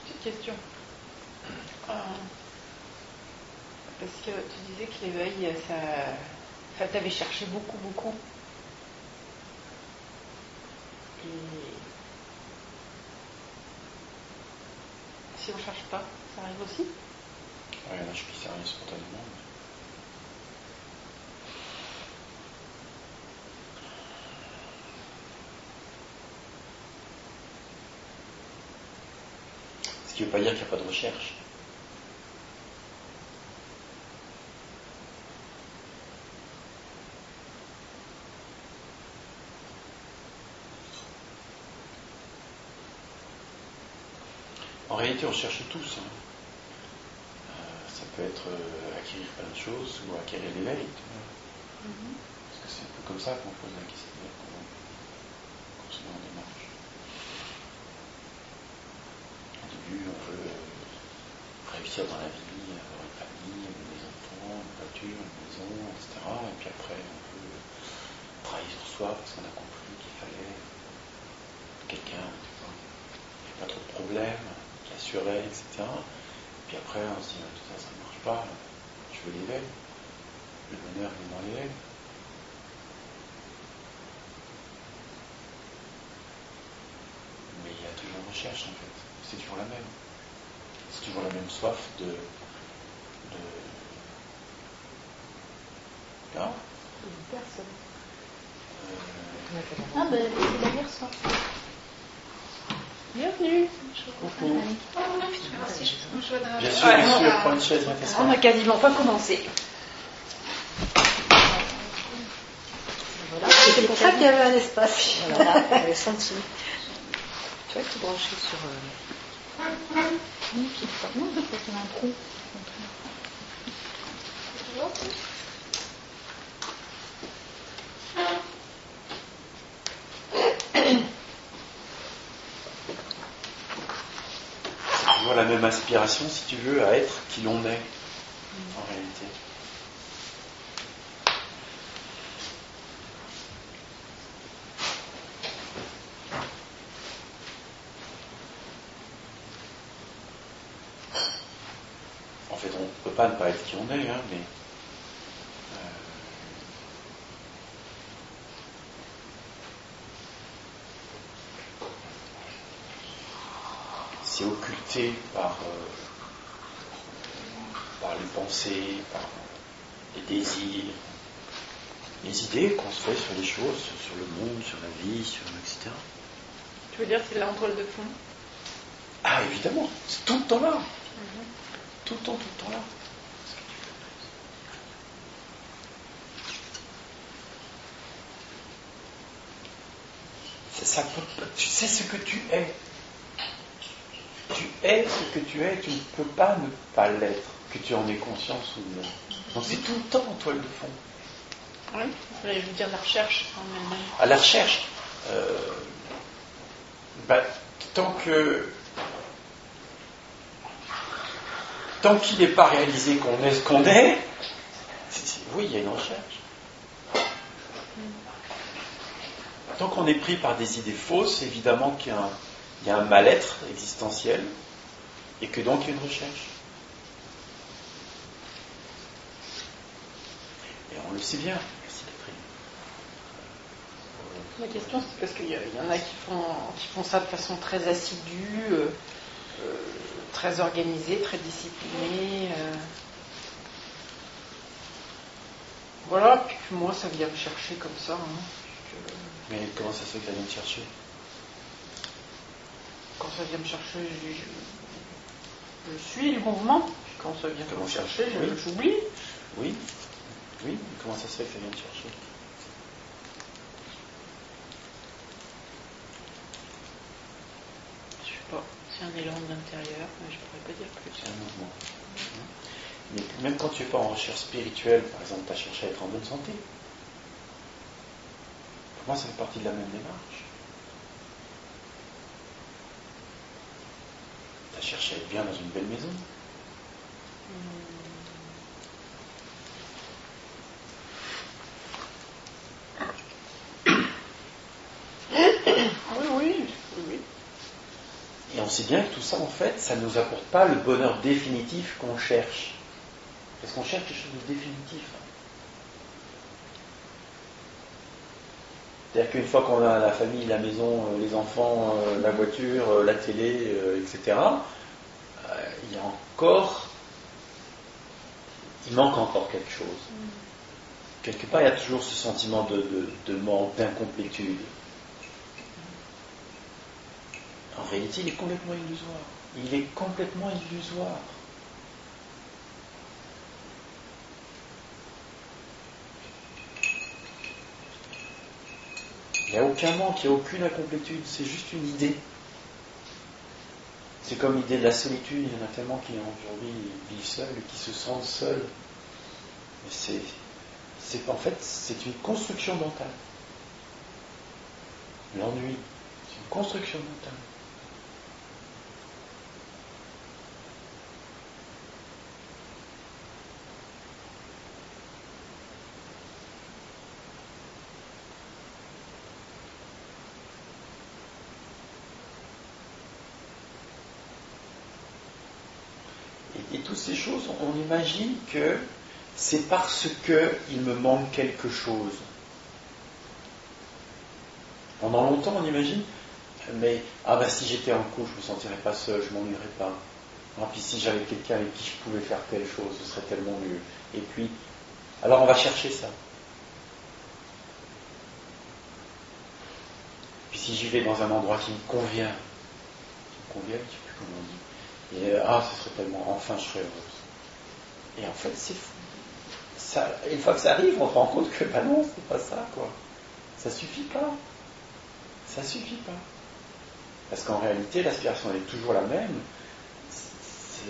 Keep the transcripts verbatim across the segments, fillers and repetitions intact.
Petite question. Euh, parce que tu disais que l'éveil, ça, ça t'avait cherché beaucoup, beaucoup. Et si on ne cherche pas, ça arrive aussi? Ouais, là je dis ça rien spontanément. Ce qui ne veut pas dire qu'il n'y a pas de recherche. En réalité, on cherche tous. Hein. Euh, ça peut être euh, acquérir plein de choses ou acquérir l'éveil. Mm-hmm. Parce que c'est un peu comme ça qu'on pose la question, qu'on, qu'on se met en démarche. Au début, on veut euh, réussir dans la vie, avoir une famille, des enfants, une voiture, une maison, et cetera. Et puis après, on veut travailler sur soi parce qu'on a compris qu'il fallait quelqu'un qui n'avait pas trop de problèmes, qui assurait, et cetera. Puis après, on se dit, tout ça, ça ne marche pas, je veux l'éveil. Le bonheur est dans l'éveil. Mais il y a toujours une recherche, en fait. C'est toujours la même. C'est toujours la même soif de... de... Ah, personne. Euh... Ah ben, c'est la dernière soif. Bienvenue. Coucou. Merci. Bien sûr, bien sûr, prends une chaise, on n'a quasiment pas commencé. Voilà, c'est pour ça qu'il y avait un espace. Voilà, on avait senti. Tu vois, tu branchais sur... Euh... Non, c'est pas... Non, c'est parce qu'il y a un trou. Toujours la même aspiration, si tu veux, à être qui l'on est, en réalité. En fait, on ne peut pas ne pas être qui on est, hein, mais euh, c'est occulté par, euh, par les pensées, par les désirs, les idées qu'on se fait sur les choses, sur le monde, sur la vie, sur et cetera. Tu veux dire c'est là en toile de fond? Ah, évidemment, c'est tout le temps là. Mm-hmm. Tout le temps, tout le temps là. C'est ça, tu sais ce que tu es. Tu es ce que tu es, tu ne peux pas ne pas l'être, que tu en aies conscience ou non. Donc c'est tout le temps en toile de fond. Oui, je veux dire la recherche en elle-même. À la recherche, euh, bah, tant que tant qu'il n'est pas réalisé qu'on est ce qu'on est, c'est, c'est, oui, il y a une recherche. Tant qu'on est pris par des idées fausses, évidemment qu'il y a un, il y a un mal-être existentiel et que donc il y a une recherche. Et on le sait bien. La question, c'est parce qu'il y, y en a qui font, qui font ça de façon très assidue, euh, euh, très organisée, très disciplinée. Euh. Voilà, puis moi, ça vient me chercher comme ça. Hein, que... Mais comment ça se fait que ça vient me chercher? Quand ça vient me chercher, je, je, je suis le mouvement. Quand ça vient comment me chercher, je, oui. j'oublie. Oui, oui, mais comment ça se fait que ça vient me chercher? C'est un élan de l'intérieur, mais je ne pourrais pas dire plus. C'est un mouvement. Mais même quand tu n'es pas en recherche spirituelle, par exemple, tu as cherché à être en bonne santé. Pour moi, ça fait partie de la même démarche. Tu as cherché à être bien dans une belle maison. Oui, oui, oui. Et on sait bien que tout ça, en fait, ça ne nous apporte pas le bonheur définitif qu'on cherche. Parce qu'on cherche quelque chose de définitif. C'est-à-dire qu'une fois qu'on a la famille, la maison, les enfants, la voiture, la télé, et cetera, il y a encore, il manque encore quelque chose. Quelque part, il y a toujours ce sentiment de, de, de manque, d'incomplétude. En réalité, il est complètement illusoire. Il est complètement illusoire. Il n'y a aucun manque, il n'y a aucune incomplétude, c'est juste une idée. C'est comme l'idée de la solitude, il y en a tellement qui aujourd'hui vivent seuls et qui se sentent seuls. Mais c'est, c'est, en fait, c'est une construction mentale. L'ennui, c'est une construction mentale. Et toutes ces choses, on imagine que c'est parce qu'il me manque quelque chose. Pendant longtemps, on imagine, mais ah ben si j'étais en couple, je ne me sentirais pas seul, je ne m'ennuierais pas. Ah, puis si j'avais quelqu'un avec qui je pouvais faire telle chose, ce serait tellement mieux. Et puis, alors on va chercher ça. Puis si j'y vais dans un endroit qui me convient, qui me convient, je ne sais plus comment on dit. Et ah, ce serait tellement, enfin je serais heureuse. Et en fait, c'est fou. Ça, une fois que ça arrive, on se rend compte que, bah non, c'est pas ça, quoi. Ça suffit pas. Ça suffit pas. Parce qu'en réalité, l'aspiration elle est toujours la même. C'est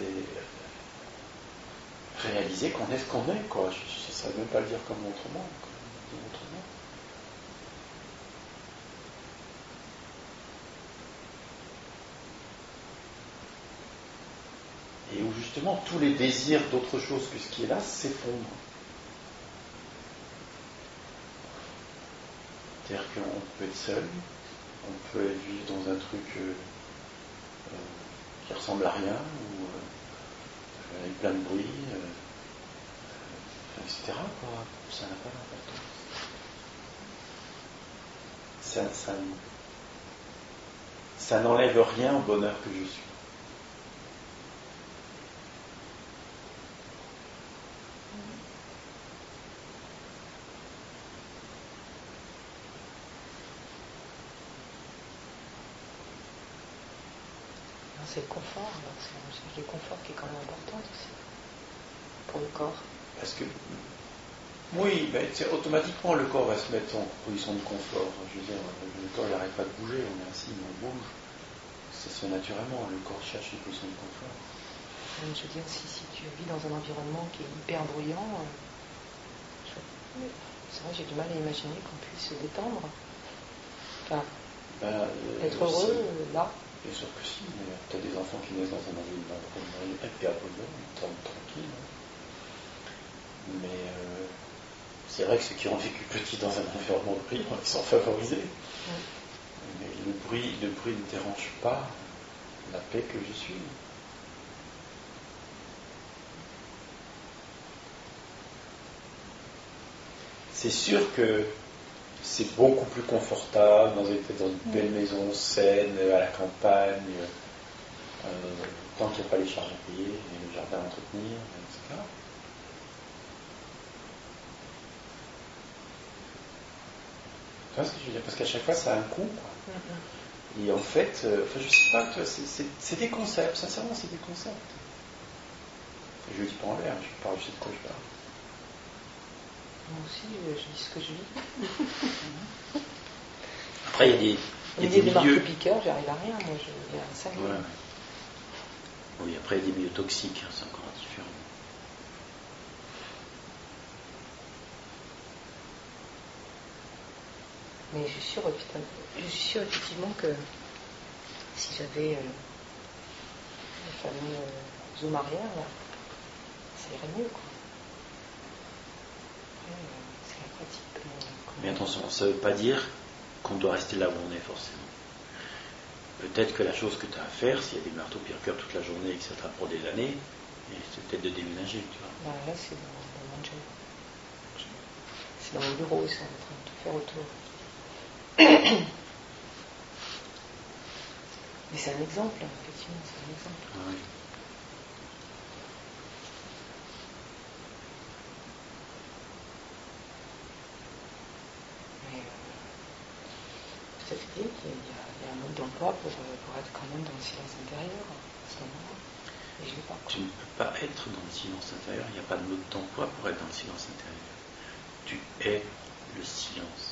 réaliser qu'on est ce qu'on est, quoi. Je ne sais même pas le dire comme autrement. Comme autrement. Et où justement tous les désirs d'autre chose que ce qui est là s'effondrent. C'est-à-dire qu'on peut être seul, on peut vivre dans un truc euh, euh, qui ressemble à rien, ou euh, avec plein de bruit, euh, euh, et cetera. Quoi. Ça n'a pas d'importance. Ça, ça, ça n'enlève rien au bonheur que je suis. C'est le confort, alors c'est la recherche du confort qui est quand même importante aussi pour le corps. Parce que, oui, ben, automatiquement le corps va se mettre en position de confort. Je veux dire, le corps n'arrête pas de bouger, on est assis, on bouge. C'est ça naturellement, le corps cherche une position de confort. Je veux dire, si, si tu vis dans un environnement qui est hyper bruyant, euh, je... c'est vrai, j'ai du mal à imaginer qu'on puisse se détendre. Enfin, ben, euh, être heureux, euh, là. Bien sûr que si, mais tu as des enfants qui naissent dans un environnement hyper bruyant, ils tombent tranquilles. Mais euh, c'est vrai que ceux qui ont vécu petit dans un environnement bruyant, ils sont favorisés. Oui. Mais le bruit, le bruit ne dérange pas la paix que je suis. C'est sûr que c'est beaucoup plus confortable dans une, dans une belle maison saine, à la campagne, euh, tant qu'il n'y a pas les charges à payer, les jardins à entretenir, et cetera. Tu vois ce que je veux dire? Parce qu'à chaque fois, ça a un coût, quoi. Mm-hmm. Et en fait, euh, enfin, je sais pas, c'est, c'est, c'est des concepts, sincèrement, c'est des concepts. Et je ne le dis pas en l'air, je parle, je sais de quoi je parle. Moi aussi, je dis ce que je vis. Après, il y a des, il y a des, des des milieux... piqueurs, j'arrive à rien, moi, je il y a ça. Ouais. Oui, après, il y a des milieux toxiques, hein, c'est encore différent. Mais je suis sûre, putain, je suis sûre effectivement que si j'avais euh, le fameux euh, zoom arrière, là, ça irait mieux, quoi. C'est la pratique. Mais attention, ça ne veut pas dire qu'on doit rester là où on est forcément. peut-être que la chose que tu as à faire, s'il y a des marteaux-piqueurs toute la journée et que ça te pour des années, c'est peut-être de déménager, tu vois. Bah, là, c'est dans, dans mon job. C'est dans mon bureau, ils sont en train de tout faire autour. Mais c'est un exemple, effectivement, c'est un exemple. Oui. Mais euh, peut-être qu'il y, a, il y a un mode d'emploi pour, pour être quand même dans le silence intérieur à ce moment-là. Et je l'ai pas. Tu ne peux pas être dans le silence intérieur, il n'y a pas de mode d'emploi pour être dans le silence intérieur. Tu es le silence.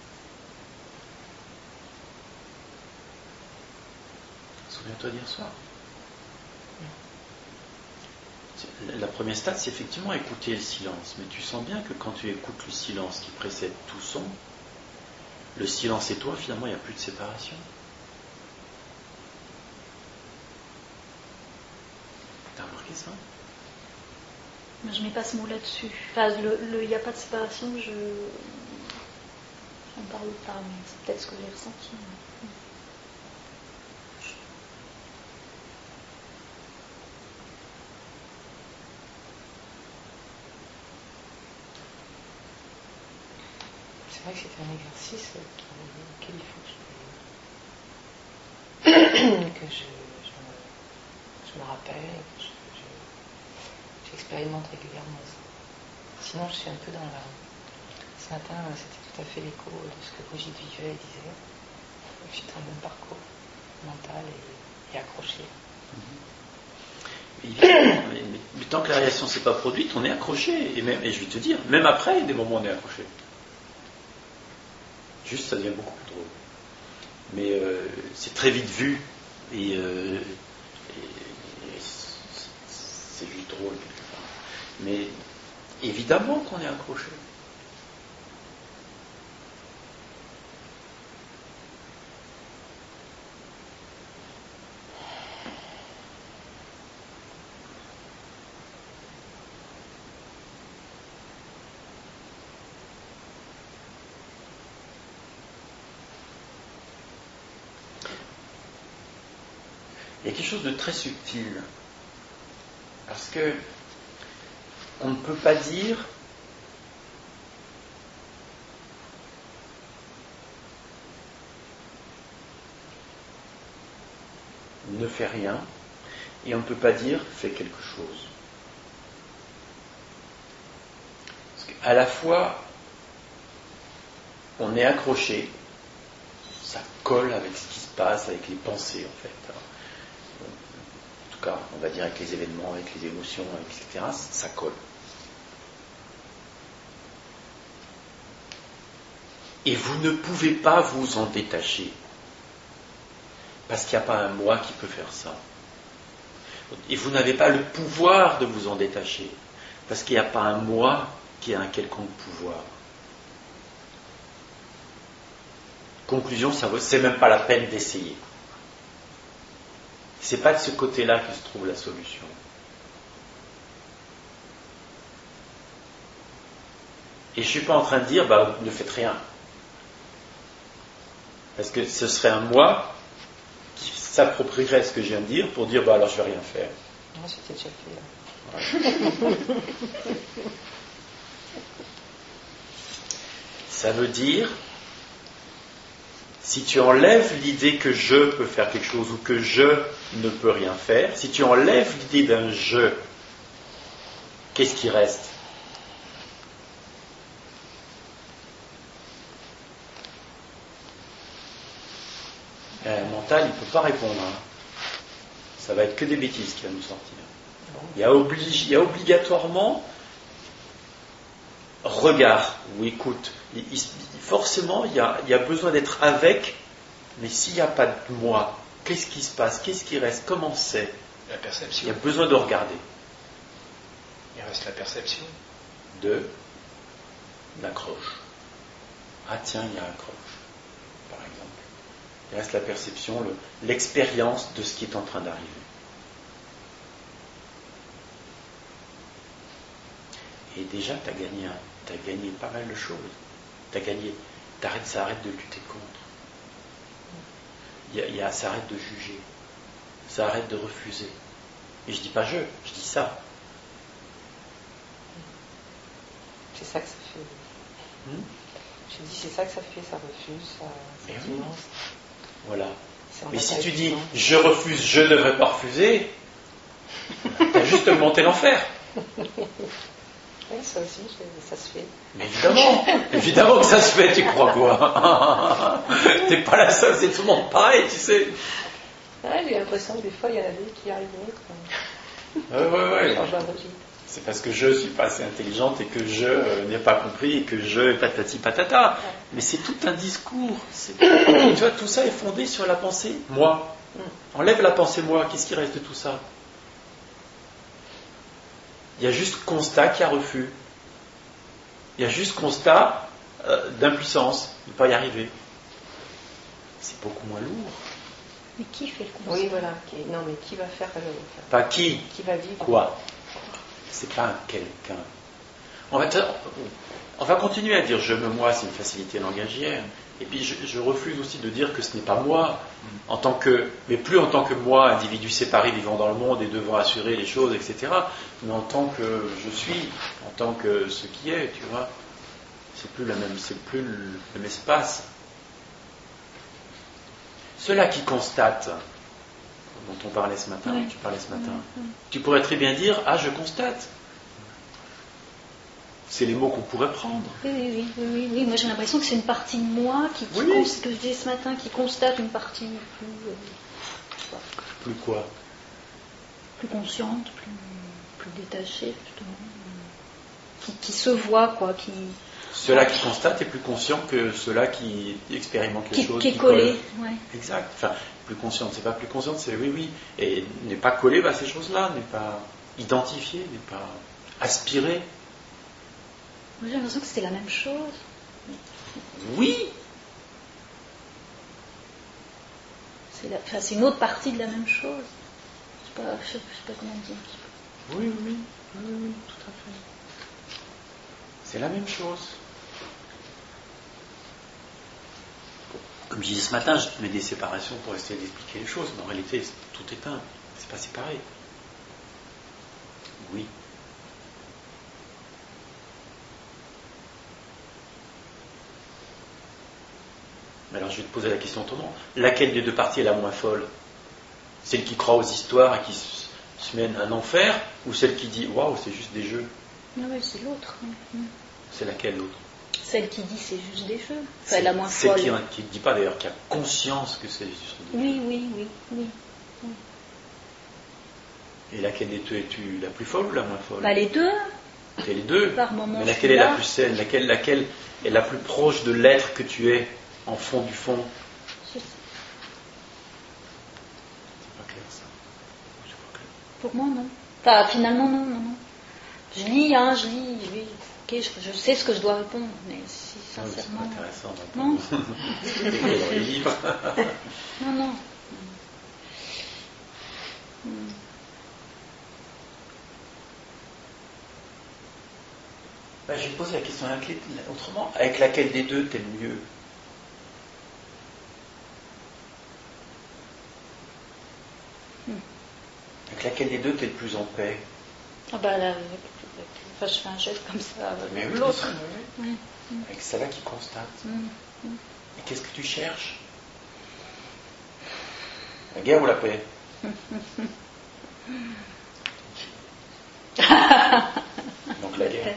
Souviens-toi d'hier soir. La première stade, c'est effectivement écouter le silence. Mais tu sens bien que quand tu écoutes le silence qui précède tout son, le silence et toi, finalement, il n'y a plus de séparation. T'as remarqué ça? Je ne mets pas ce mot là-dessus. Enfin, il n'y a pas de séparation, je n'en parle pas, mais c'est peut-être ce que j'ai ressenti. C'est vrai que c'est un exercice auquel il faut que je, que je, je, me, je me rappelle, que je, je, j'expérimente régulièrement ça. Sinon, je suis un peu dans la... Ce matin, c'était tout à fait l'écho de ce que Brigitte Vivet disait. Je suis dans le même parcours mental et, et accroché. Mais, mais, mais, mais tant que la réaction ne s'est pas produite, on est accroché. Et, même, et je vais te dire, même après, il y a des moments où on est accroché. Juste, ça devient beaucoup plus drôle. Mais euh, c'est très vite vu et, euh, et, et c'est juste drôle quelque part. Mais évidemment qu'on est accroché. Il y a quelque chose de très subtil. Parce que on ne peut pas dire ne fais rien et on ne peut pas dire fais quelque chose. Parce qu'à la fois on est accroché, ça colle avec ce qui se passe, avec les pensées en fait. En tout cas, on va dire avec les événements, avec les émotions, et cetera, ça colle. Et vous ne pouvez pas vous en détacher. Parce qu'il n'y a pas un moi qui peut faire ça. Et vous n'avez pas le pouvoir de vous en détacher. Parce qu'il n'y a pas un moi qui a un quelconque pouvoir. Conclusion, ça vaut, c'est même pas la peine d'essayer. C'est pas de ce côté-là que se trouve la solution. Et je suis pas en train de dire, bah, ne faites rien. Parce que ce serait un moi qui s'approprierait ce que je viens de dire pour dire, bah alors je vais rien faire. Moi, c'était déjà fait. Là. Ouais. Ça veut dire, si tu enlèves l'idée que je peux faire quelque chose ou que je ne peux rien faire, si tu enlèves l'idée d'un je, qu'est-ce qui reste? Le mental, il ne peut pas répondre. Hein. Ça va être que des bêtises qui vont nous sortir. Il y a, oblig- il y a obligatoirement regard ou écoute. Il, il, forcément, il y, a, il y a besoin d'être avec, mais s'il n'y a pas de moi, qu'est-ce qui se passe? Qu'est-ce qui reste? Comment c'est? La perception. Il y a besoin de regarder. Il reste la perception. De l'accroche. Ah tiens, il y a accroche, par exemple. Il reste la perception, le, l'expérience de ce qui est en train d'arriver. Et déjà, tu as gagné, t'as gagné pas mal de choses. Tu as gagné. T'arrêtes, ça arrête de lutter contre. il y a, il y a, ça arrête de juger, ça arrête de refuser. Et je dis pas je, je dis ça. C'est ça que ça fait. Hmm? Je dis c'est ça que ça fait, ça refuse, ça, ça oui. Voilà. Mais si tu dis je refuse, je ne devrais pas refuser, tu as juste monté l'enfer. Oui, ça aussi, ça se fait. Mais évidemment, évidemment que ça se fait, tu crois quoi? T'es pas la seule, c'est tout le monde pareil, tu sais. Ouais, j'ai l'impression que des fois, il y en a des qui arrivent mieux. Ouais, ouais, ouais. C'est parce que je ne suis pas assez intelligente et que je euh, n'ai pas compris et que je patati patata. Ouais. Mais c'est tout un discours. C'est... tu vois, tout ça est fondé sur la pensée moi. Enlève la pensée moi, qu'est-ce qui reste de tout ça? Il y a juste constat qu'il y a refus. Il y a juste constat euh, d'impuissance, de ne pas y arriver. C'est beaucoup moins lourd. Mais qui fait le constat? Oui, voilà. Qui... Non, mais qui va faire le... Pas qui? Qui va vivre? Quoi? C'est pas un quelqu'un. On va, te... on va continuer à dire je me moi, c'est une facilité langagière. Et puis je, je refuse aussi de dire que ce n'est pas moi, en tant que, mais plus en tant que moi, individu séparé vivant dans le monde et devant assurer les choses, et cetera, mais en tant que je suis, en tant que ce qui est, tu vois. C'est plus la même, c'est plus le même espace. Ceux-là qui constatent, dont on parlait ce matin, oui. tu parlais ce matin, oui. tu pourrais très bien dire ah je constate. C'est les mots qu'on pourrait prendre. Oui, oui, oui, oui, oui. Moi j'ai l'impression que c'est une partie de moi qui, qui oui. cons- ce que je disais ce matin, qui constate une partie plus. Euh, plus quoi? Plus consciente, plus, plus détachée, justement. Qui, qui se voit, quoi. Qui... Ceux-là qui constatent est plus conscient que ceux-là qui expérimentent les qui, choses. Qui est collé, ouais. Exact. Enfin, plus consciente, c'est pas plus consciente, c'est oui, oui. Et n'est pas collé à ces choses-là, n'est pas identifié, n'est pas aspiré. Moi j'ai l'impression que c'était la même chose. Oui. C'est, la, enfin, c'est une autre partie de la même chose. Je ne sais, sais, sais pas comment dire. Oui, oui, oui, oui, oui, tout à fait. C'est la même chose. Comme je disais ce matin, je mets des séparations pour essayer d'expliquer les choses, mais en réalité, tout est un. C'est pas séparé. Oui. Alors je vais te poser la question autrement. Laquelle des deux parties est la moins folle? Celle qui croit aux histoires et qui se, se mène à un enfer, ou celle qui dit waouh, c'est juste des jeux? Non, mais c'est l'autre. Mmh. C'est laquelle l'autre? Celle qui dit c'est juste des jeux. Enfin, c'est la moins celle folle. Celle qui ne dit pas d'ailleurs, qui a conscience que c'est juste des oui, jeux. Oui, oui, oui, oui. Et laquelle des deux es-tu la plus folle ou la moins folle? Bah les deux. Et les deux. Par moment, mais laquelle est là. la plus saine? Laquelle, laquelle est la plus proche de l'être que tu es? En fond du fond. Je... C'est pas clair ça. C'est pas clair. Pour moi non. Enfin finalement non, non, non. Je lis, hein, je lis, je lis. Ok, je, je sais ce que je dois répondre, mais si sincèrement. Non, c'est pas intéressant. Non. C'est dans les livres. Non, non. Hmm. Ben, je vais te poser la question autrement. Avec laquelle des deux t'es le mieux? Hmm. Avec laquelle des deux t'es le plus en paix? Ah bah là, enfin, je fais un geste comme ça. Mais oui, l'autre. Oui. Oui. Hmm. Avec celle-là qui constate. Hmm. Hmm. Et qu'est-ce que tu cherches? La guerre ou la paix? Donc la guerre.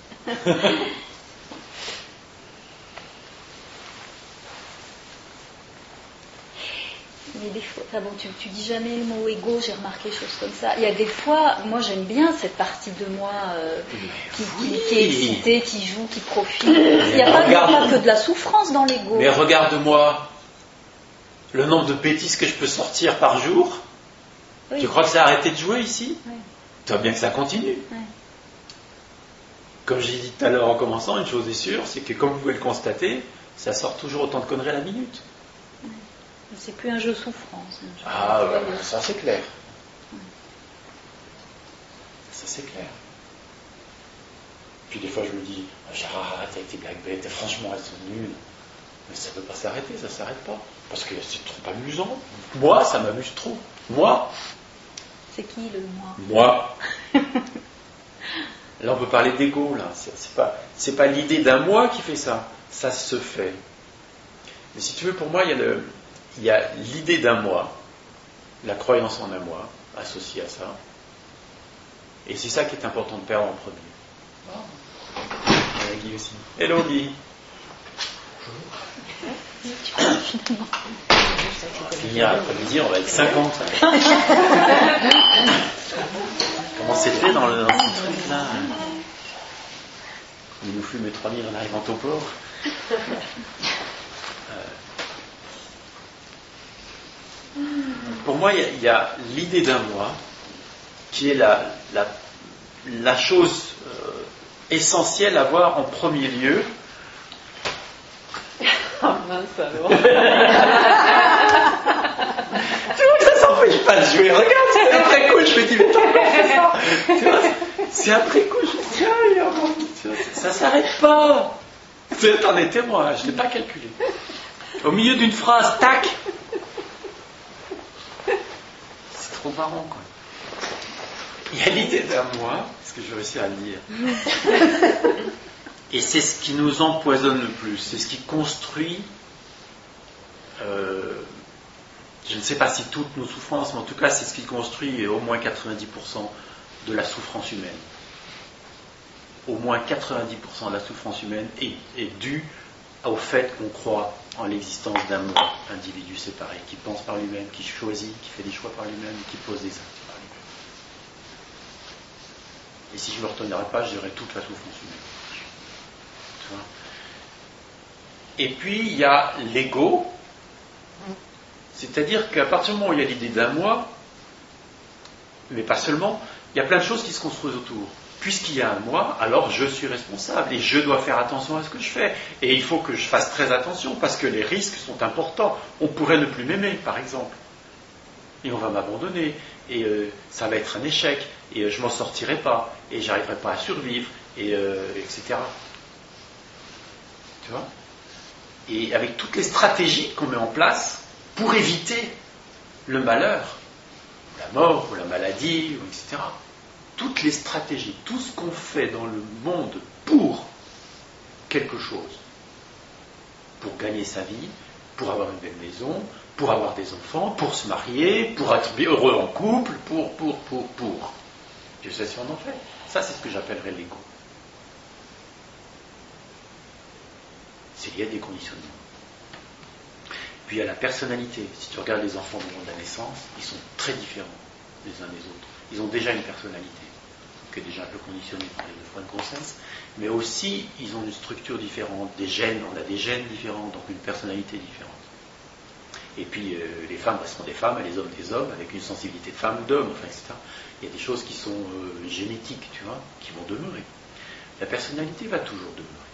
Mais des fois, enfin bon, tu, tu dis jamais le mot égo, j'ai remarqué des choses comme ça. Il y a des fois, moi j'aime bien cette partie de moi euh, qui, oui. qui, qui est excitée, qui joue, qui profite. Il n'y a pas, pas que de la souffrance dans l'ego. Mais regarde-moi, le nombre de bêtises que je peux sortir par jour. Oui. Tu crois que ça a arrêté de jouer ici? Oui. Tu vois bien que ça continue. Oui. Comme j'ai dit tout à l'heure en commençant, une chose est sûre, c'est que comme vous pouvez le constater, ça sort toujours autant de conneries à la minute. Oui. C'est plus un jeu souffrance. Un jeu ah, ouais, ouais, ça c'est clair. Oui. Ça c'est clair. Puis des fois je me dis, j'arrête avec tes blagues bêtes, franchement elles sont nulles. Mais ça ne peut pas s'arrêter, ça ne s'arrête pas. Parce que c'est trop amusant. Moi, ça m'amuse trop. Moi. C'est qui le moi? Moi. Là, on peut parler d'ego, là. C'est, c'est pas, c'est pas l'idée d'un moi qui fait ça. Ça se fait. Mais si tu veux, pour moi, il y a, le, il y a l'idée d'un moi, la croyance en un moi, associée à ça. Et c'est ça qui est important de perdre en premier. Oh. Et Guy aussi. Hello Guy. On va finir après-midi, on va être cinquante. Comment c'est fait dans, le, dans ce truc là? Il nous fume les trois mille en arrivant au port. Euh, pour moi, il y a, il y a l'idée d'un moi qui est la, la, la chose euh, essentielle à voir en premier lieu. Ah mince alors. Tu vois, ça s'empêche pas de jouer. Regarde, c'est après coup, je me dis, mais t'as pas fait ça. Tu vois, c'est après coup, je me dis, ah, ça s'arrête pas. T'en es témoin, je ne l'ai pas calculé. Au milieu d'une phrase, tac. C'est trop marrant, quoi. Il y a l'idée d'un moi, est-ce que je vais réussir à le dire? Et c'est ce qui nous empoisonne le plus, c'est ce qui construit, euh, je ne sais pas si toutes nos souffrances, mais en tout cas c'est ce qui construit au moins quatre-vingt-dix pour cent de la souffrance humaine. Au moins quatre-vingt-dix pour cent de la souffrance humaine est, est due au fait qu'on croit en l'existence d'un moi, individu séparé, qui pense par lui-même, qui choisit, qui fait des choix par lui-même, qui pose des actes par lui-même. Et si je ne me retenais pas, je dirais toute la souffrance humaine. Et puis il y a l'ego, c'est-à-dire qu'à partir du moment où il y a l'idée d'un moi, mais pas seulement, il y a plein de choses qui se construisent autour. Puisqu'il y a un moi, alors je suis responsable et je dois faire attention à ce que je fais. Et il faut que je fasse très attention parce que les risques sont importants. On pourrait ne plus m'aimer, par exemple. Et on va m'abandonner. Et euh, ça va être un échec. Et euh, je m'en sortirai pas. Et j'arriverai pas à survivre. Et, euh, et cetera. Tu vois ? Et avec toutes les stratégies qu'on met en place pour éviter le malheur, la mort, ou la maladie, ou et cetera. Toutes les stratégies, tout ce qu'on fait dans le monde pour quelque chose, pour gagner sa vie, pour avoir une belle maison, pour avoir des enfants, pour se marier, pour être heureux en couple, pour, pour, pour, pour. Dieu sait si on en fait. Ça, c'est ce que j'appellerais l'ego. C'est lié à des conditionnements. Puis il y a la personnalité. Si tu regardes les enfants au moment de la naissance, ils sont très différents les uns des autres. Ils ont déjà une personnalité, qui est déjà un peu conditionnée par les deux fois de grossesse, mais aussi ils ont une structure différente, des gènes, on a des gènes différents, donc une personnalité différente. Et puis euh, les femmes resteront des femmes, et les hommes des hommes, avec une sensibilité de femme ou d'homme, enfin, et cetera. Il y a des choses qui sont euh, génétiques, tu vois, qui vont demeurer. La personnalité va toujours demeurer.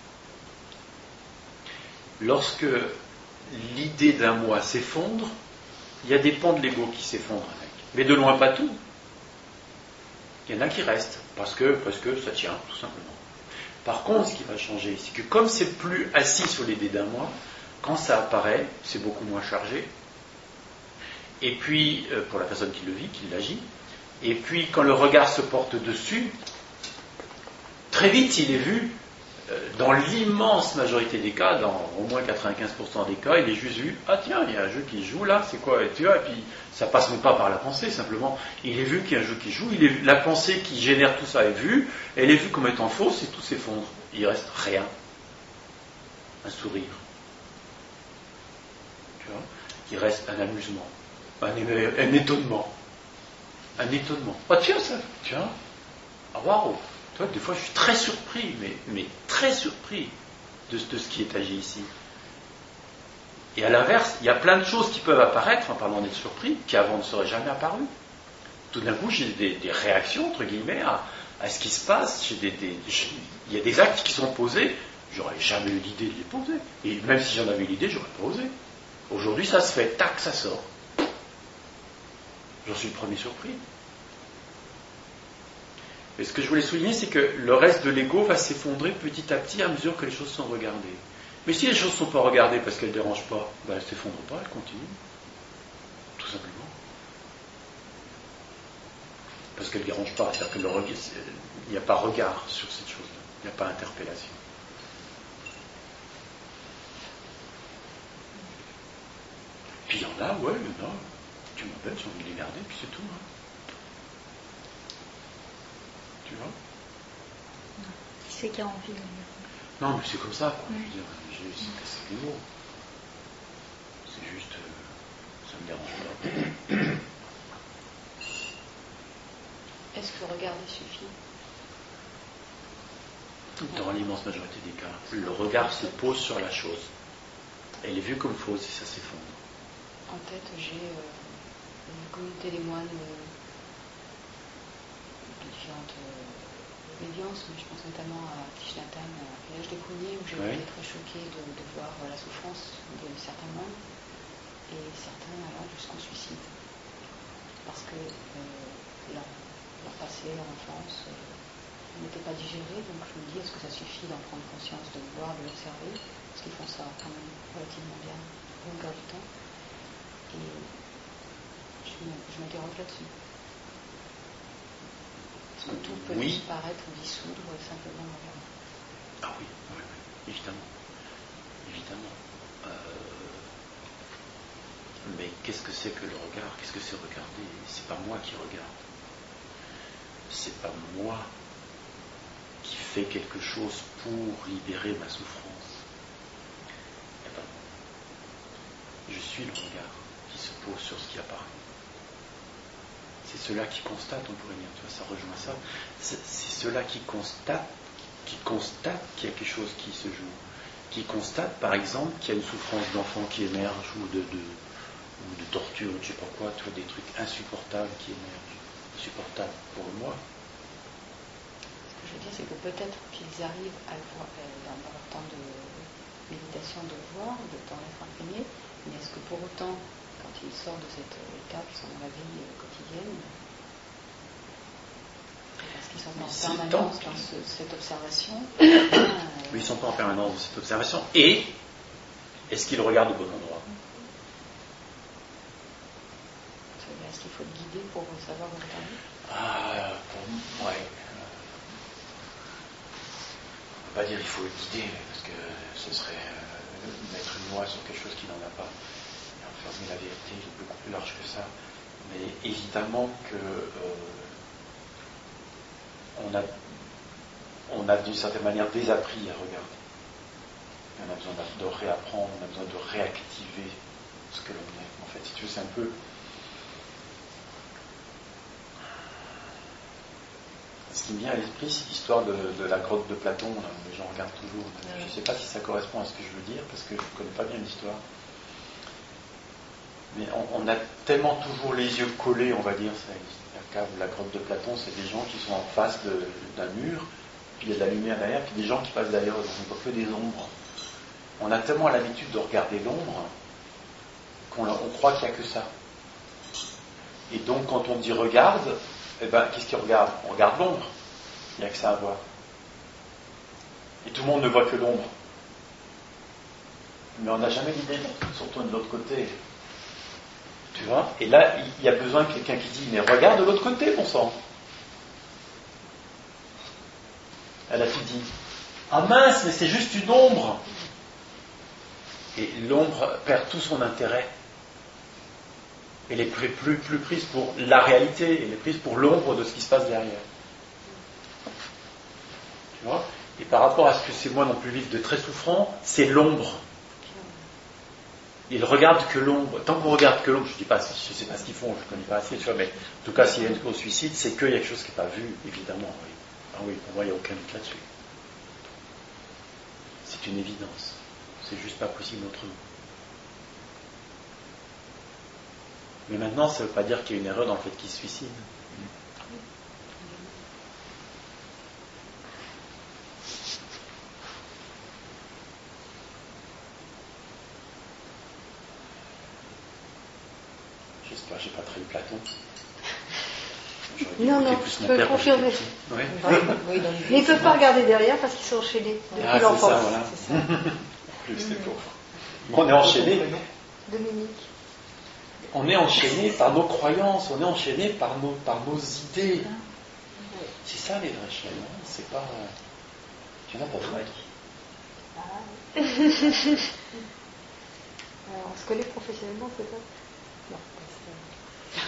Lorsque l'idée d'un moi s'effondre, il y a des pans de l'ego qui s'effondrent avec. Mais de loin pas tout. Il y en a qui restent, parce que, parce que ça tient, tout simplement. Par contre, ce qui va changer, c'est que comme c'est plus assis sur l'idée d'un moi, quand ça apparaît, c'est beaucoup moins chargé. Et puis, euh, pour la personne qui le vit, qui l'agit, et puis quand le regard se porte dessus, très vite il est vu, euh, dans l'immense majorité des cas, dans au moins quatre-vingt-quinze pour cent des cas, il est juste vu, ah tiens, il y a un jeu qui joue là, c'est quoi, et tu vois, et puis ça passe même pas par la pensée, simplement, il est vu qu'il y a un jeu qui joue, il est, la pensée qui génère tout ça est vue, elle est vue comme étant fausse et tout s'effondre. Il reste rien. Un sourire. Tu vois, il reste un amusement, un, un étonnement. Un étonnement. Ah tiens, ça, tiens, ah waouh. Tu vois, des fois je suis très surpris, mais, mais très surpris de, de ce qui est agi ici. Et à l'inverse, il y a plein de choses qui peuvent apparaître, en parlant d'être surpris, qui avant ne seraient jamais apparues. Tout d'un coup, j'ai des, des réactions, entre guillemets, à, à ce qui se passe. J'ai des, des, j'ai, il y a des actes qui sont posés, j'aurais jamais eu l'idée de les poser. Et même si j'en avais eu l'idée, j'aurais pas osé. Aujourd'hui, ça se fait, tac, ça sort. J'en suis le premier surpris. Et ce que je voulais souligner, c'est que le reste de l'ego va s'effondrer petit à petit à mesure que les choses sont regardées. Mais si les choses ne sont pas regardées parce qu'elles ne dérangent pas, ben elles ne s'effondrent pas, elles continuent. Tout simplement. Parce qu'elles ne dérangent pas. C'est-à-dire qu'il n'y a pas regard sur cette chose-là. Il n'y a pas interpellation. Puis il y en a, ouais, il y en a. Tu m'appelles, j'ai envie de les garder, puis c'est tout. Hein. Tu vois? Qui c'est qui a envie de... Non, mais c'est comme ça, quoi. Oui. Je veux dire, j'ai essayé de casser les mots. C'est juste, euh, ça me dérange pas. Est-ce que regarder suffit? Dans l'immense majorité des cas, le regard se pose sur la chose. Elle est vue comme fausse et ça s'effondre. En tête, j'ai euh, une communauté des moines euh, de différentes euh, obédiences, mais je pense notamment à Thich Nhat Hanh, à l'âge des premiers, où j'ai Oui. été très choquée de, de voir euh, la souffrance de certains moines, et certains allant jusqu'au suicide. Parce que euh, leur, leur passé, leur enfance euh, n'était pas digéré, donc je me dis, est-ce que ça suffit d'en prendre conscience, de le voir, de l'observer, parce qu'ils font ça quand même relativement bien, la longueur du temps. Et je, je m'interroge là-dessus. Est-ce que tout peut Oui. disparaître ou dissoudre simplement en regardant? Ah oui, oui, oui, évidemment. Évidemment. Euh, mais qu'est-ce que c'est que le regard? Qu'est-ce que c'est regarder? C'est pas moi qui regarde. C'est pas moi qui fais quelque chose pour libérer ma souffrance. Eh ben, je suis le regard qui se pose sur ce qui apparaît. C'est ceux-là qui constatent, on pourrait dire, tu vois, ça rejoint ça. C'est, c'est ceux-là qui constatent, qui constatent qu'il y a quelque chose qui se joue, qui constatent, par exemple, qu'il y a une souffrance d'enfant qui émerge ou de, de, ou de torture, ou je sais pas quoi, tu vois, des trucs insupportables qui émergent, insupportables pour moi. Ce que je veux dire, c'est que peut-être qu'ils arrivent à le voir euh, dans leur temps de méditation, de le voir, de t'en être imprégné, mais est-ce que pour autant, quand ils sortent de cet état, qui sont dans la vie euh, quotidienne, parce qu'ils sont en permanence dans ce, cette observation, euh, Oui, ils ne sont pas en permanence dans cette observation. Et est-ce qu'ils regardent au bon endroit? est-ce qu'il faut le guider pour savoir où regarder? Ah, pour, ouais. On ne peut pas dire qu'il faut le guider, parce que ce serait euh, mettre une loi sur quelque chose qui n'en a pas. Et enfermer la vérité, il est beaucoup plus large que ça. Mais évidemment que euh, on a, on a d'une certaine manière désappris à regarder. Et on a besoin de réapprendre, on a besoin de réactiver ce que l'on est. En fait, si tu veux, c'est un peu... Ce qui me vient à l'esprit, c'est l'histoire de, de la grotte de Platon, là, où les gens regardent toujours. Je ne sais pas si ça correspond à ce que je veux dire, parce que je ne connais pas bien l'histoire. Mais on, on a tellement toujours les yeux collés, on va dire, ça existe. La cave, la grotte de Platon, c'est des gens qui sont en face de, d'un mur, puis il y a de la lumière derrière, puis des gens qui passent derrière eux, donc on ne voit que des ombres. On a tellement l'habitude de regarder l'ombre qu'on on croit qu'il n'y a que ça. Et donc quand on dit regarde, eh ben, qu'est-ce qu'il regarde? On regarde l'ombre. Il n'y a que ça à voir. Et tout le monde ne voit que l'ombre. Mais on n'a jamais l'idée, surtout de l'autre côté. Tu vois? Et là, il y a besoin de quelqu'un qui dit, mais regarde de l'autre côté, bon sang. Elle a tout dit. Ah mince, mais c'est juste une ombre. Et l'ombre perd tout son intérêt. Elle est plus, plus, plus prise pour la réalité, elle est prise pour l'ombre de ce qui se passe derrière. Tu vois? Et par rapport à ce que ces moines ont pu vivre de très souffrant, c'est l'ombre. Ils regardent que l'ombre. Tant qu'on regarde que l'ombre, je ne dis pas, je ne sais pas ce qu'ils font, je ne connais pas assez, tu vois, mais en tout cas, s'il y a un suicide, c'est qu'il y a quelque chose qui n'est pas vu, évidemment. Oui. Ah oui, pour moi, il n'y a aucun doute là-dessus. C'est une évidence. C'est juste pas possible autrement. Mais maintenant, ça ne veut pas dire qu'il y a une erreur dans le fait qu'il se suicide. J'espère que j'ai pas trahi Platon. Non, non, plus je mon peux père confirmer. Oui. Oui, dans les Mais ils ne peuvent pas regarder derrière parce qu'ils sont enchaînés depuis Ah, l'enfance. c'est ça, voilà. C'est ça. plus, c'est pauvre. Mais on est enchaîné. Dominique. On est enchaîné par nos croyances, on est enchaîné par nos, par nos idées. C'est ça les vraies chaînes. Hein. C'est pas. Tu n'en as pas de Ah. Alors, on se connaît professionnellement, c'est ça? Non, c'est...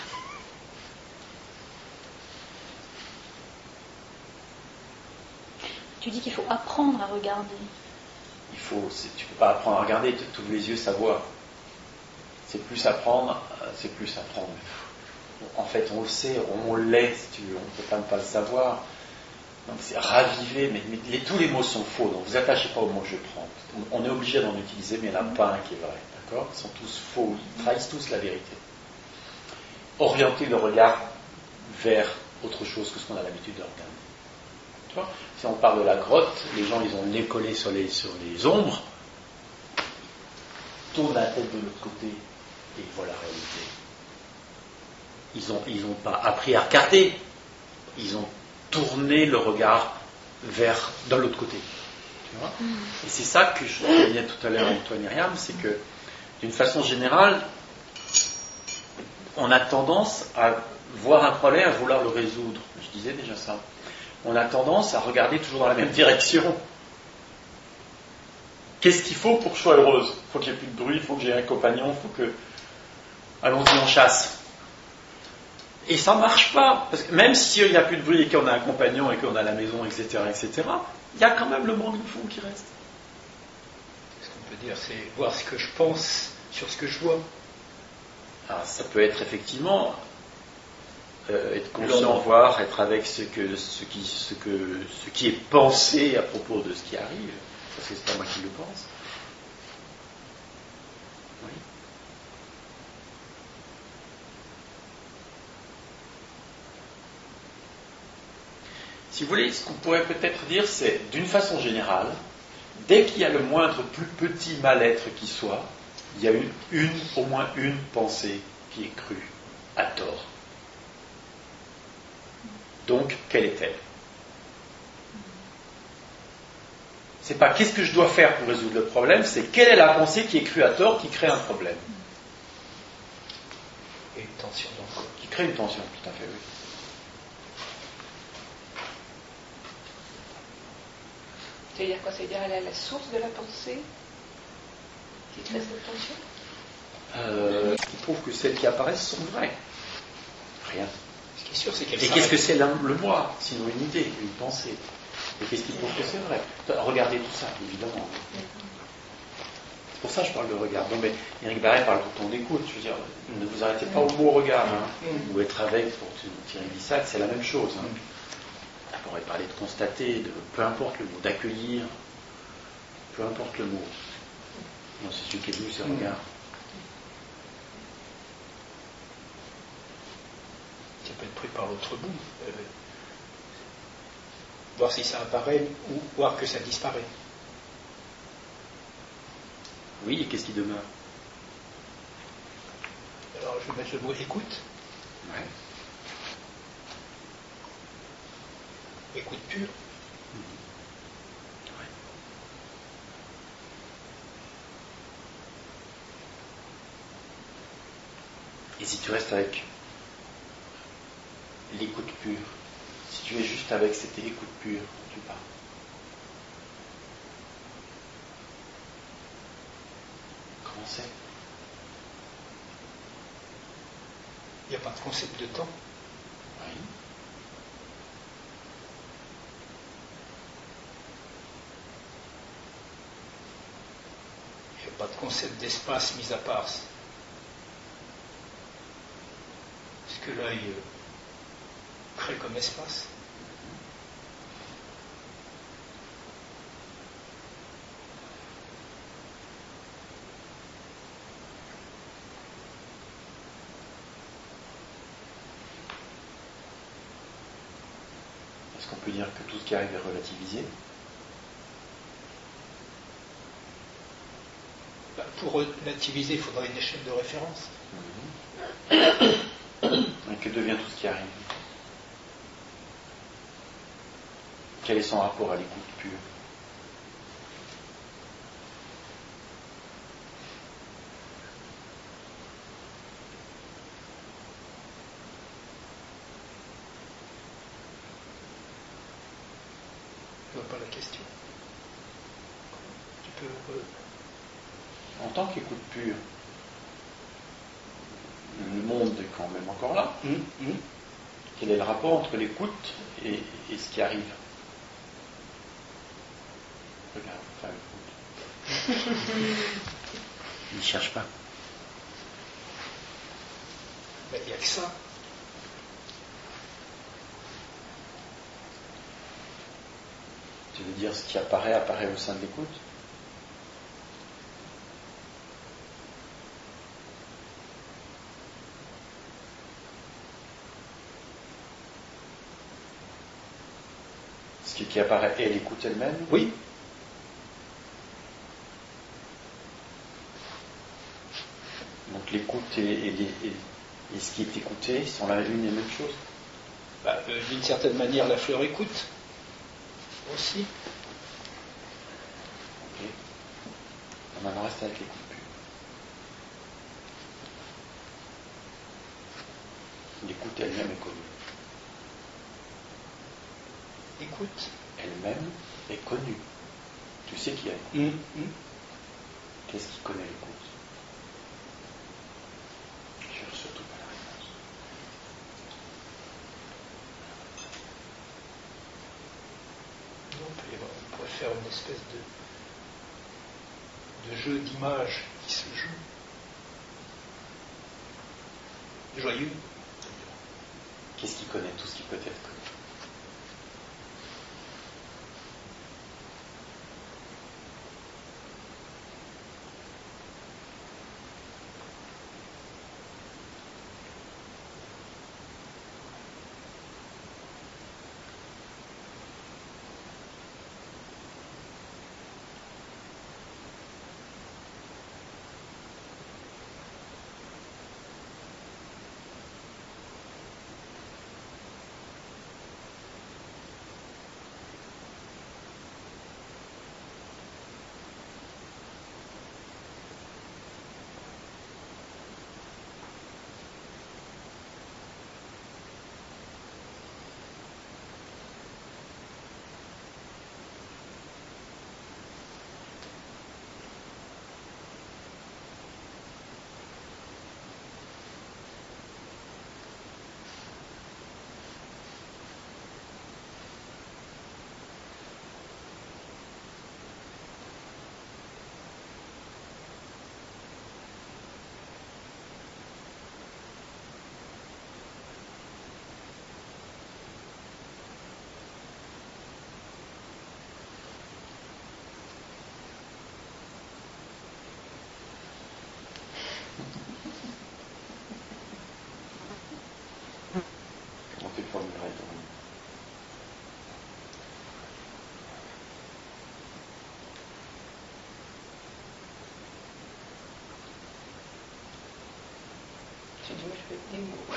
Tu dis qu'il faut apprendre à regarder. Il faut, c'est, tu ne peux pas apprendre à regarder, tu ouvres les yeux, savoir. C'est plus apprendre, c'est plus apprendre. En fait, on le sait, on l'est, si tu veux, on ne peut pas ne pas le savoir. Donc c'est raviver, mais, mais les, tous les mots sont faux, donc vous attachez pas aux mots que je prends. On est obligé d'en utiliser, mais il n'y en a pas un qui est vrai, d'accord? Ils sont tous faux, ils trahissent tous la vérité. Orienter le regard vers autre chose que ce qu'on a l'habitude de regarder. Tu vois, si on parle de la grotte, les gens ils ont le nez collé sur les, sur les ombres, tournent la tête de l'autre côté et ils voient la réalité. Ils n'ont ils ont pas appris à regarder, ils ont tourné le regard vers dans l'autre côté. Tu vois, mm. Et c'est ça que je disais tout à l'heure à Antoine Myriam, c'est que d'une façon générale, on a tendance à voir un problème, à vouloir le résoudre. Je disais déjà ça. On a tendance à regarder toujours dans la même direction. Qu'est-ce qu'il faut pour que je sois heureuse? Il faut qu'il n'y ait plus de bruit, il faut que j'ai un compagnon, il faut que... Allons-y, on chasse. Et ça ne marche pas. Parce que même s'il n'y a plus de bruit et qu'on a un compagnon et qu'on a la maison, et cetera, et cetera, il y a quand même le manque de fond qui reste. Ce qu'on peut dire, c'est voir ce que je pense sur ce que je vois. Ah, ça peut être effectivement... Euh, être conscient, voir, être avec ce, que, ce, qui, ce, que, ce qui est pensé à propos de ce qui arrive, parce que c'est pas moi qui le pense. Oui. Si vous voulez, ce qu'on pourrait peut-être dire, c'est, d'une façon générale, dès qu'il y a le moindre plus petit mal-être qui soit, il y a une, une, au moins une pensée qui est crue à tort. Donc, quelle est-elle? C'est pas qu'est-ce que je dois faire pour résoudre le problème, c'est quelle est la pensée qui est crue à tort qui crée un problème. Et une tension donc. Qui crée une tension, tout à fait, oui. C'est-à-dire quoi? C'est-à-dire elle est la source de la pensée qui crée cette tension? Euh, qui prouve que celles qui apparaissent sont vraies. Rien. Ce qui est sûr, c'est qu'elle Et qu'est-ce que c'est le moi? Sinon une idée, une pensée. Et qu'est-ce qui prouve que c'est vrai? Regardez tout ça, évidemment. C'est pour ça que je parle de regard. Non, mais Éric Barret parle tout le temps d'écoute. Je veux dire, ne vous arrêtez pas au mot regard. Hein. Ou être avec pour tirer du sac, c'est la même chose. Hein. On pourrait parler de constater, de peu importe le mot, d'accueillir, peu importe le mot. Non, c'est celui qui est venu, c'est regard. Ça peut être pris par l'autre bout. Euh, voir si ça apparaît ou voir que ça disparaît. Oui, et qu'est-ce qui demeure? Alors, je vais mettre le mot écoute. Ouais. Écoute pure. Mmh. Ouais. Et si tu restes avec l'écoute pure, si tu es juste avec cette écoute pure, tu pars. Comment c'est? Il n'y a pas de concept de temps. Oui. Il n'y a pas de concept d'espace mis à part ce que l'œil crée comme espace. Est-ce qu'on peut dire que tout ce qui arrive est relativisé? Ben, pour relativiser, il faudrait une échelle de référence. Mmh. Et que devient tout ce qui arrive? Quel est son rapport à l'écoute pure? pas la question. Tu peux. Euh... En tant qu'écoute pure, le monde est quand même encore là. Mmh, mmh. Quel est le rapport entre l'écoute et, et ce qui arrive? Regarde, enfin, écoute. Il ne cherche pas. Ben, il n'y a que ça. Tu veux dire ce qui apparaît, apparaît au sein de l'écoute? Ce qui apparaît est l'écoute elle-même? Oui. Donc l'écoute et, et, et, et ce qui est écouté sont la une et même chose? Bah, euh, d'une certaine manière, la fleur écoute aussi. Ok. On en reste avec l'écoute pure. L'écoute elle-même est connue. Écoute. Elle-même est connue. Tu sais qui a écouté. Mmh, mmh. Qu'est-ce qui connaît l'écoute? Je cherche surtout pas la réponse. On, peut, on pourrait faire une espèce de, de jeu d'images qui se joue. Joyeux. Qu'est-ce qui connaît tout ce qui peut être connu? Comment tu le formulerais, toi? J'ai dit, moi je veux des mots.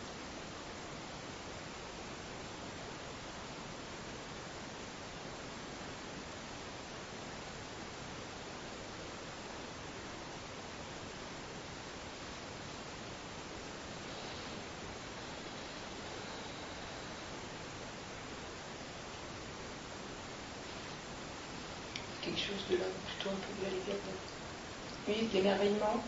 Quelque chose de là, plutôt un peu de la légère. Oui, de l'émerveillement.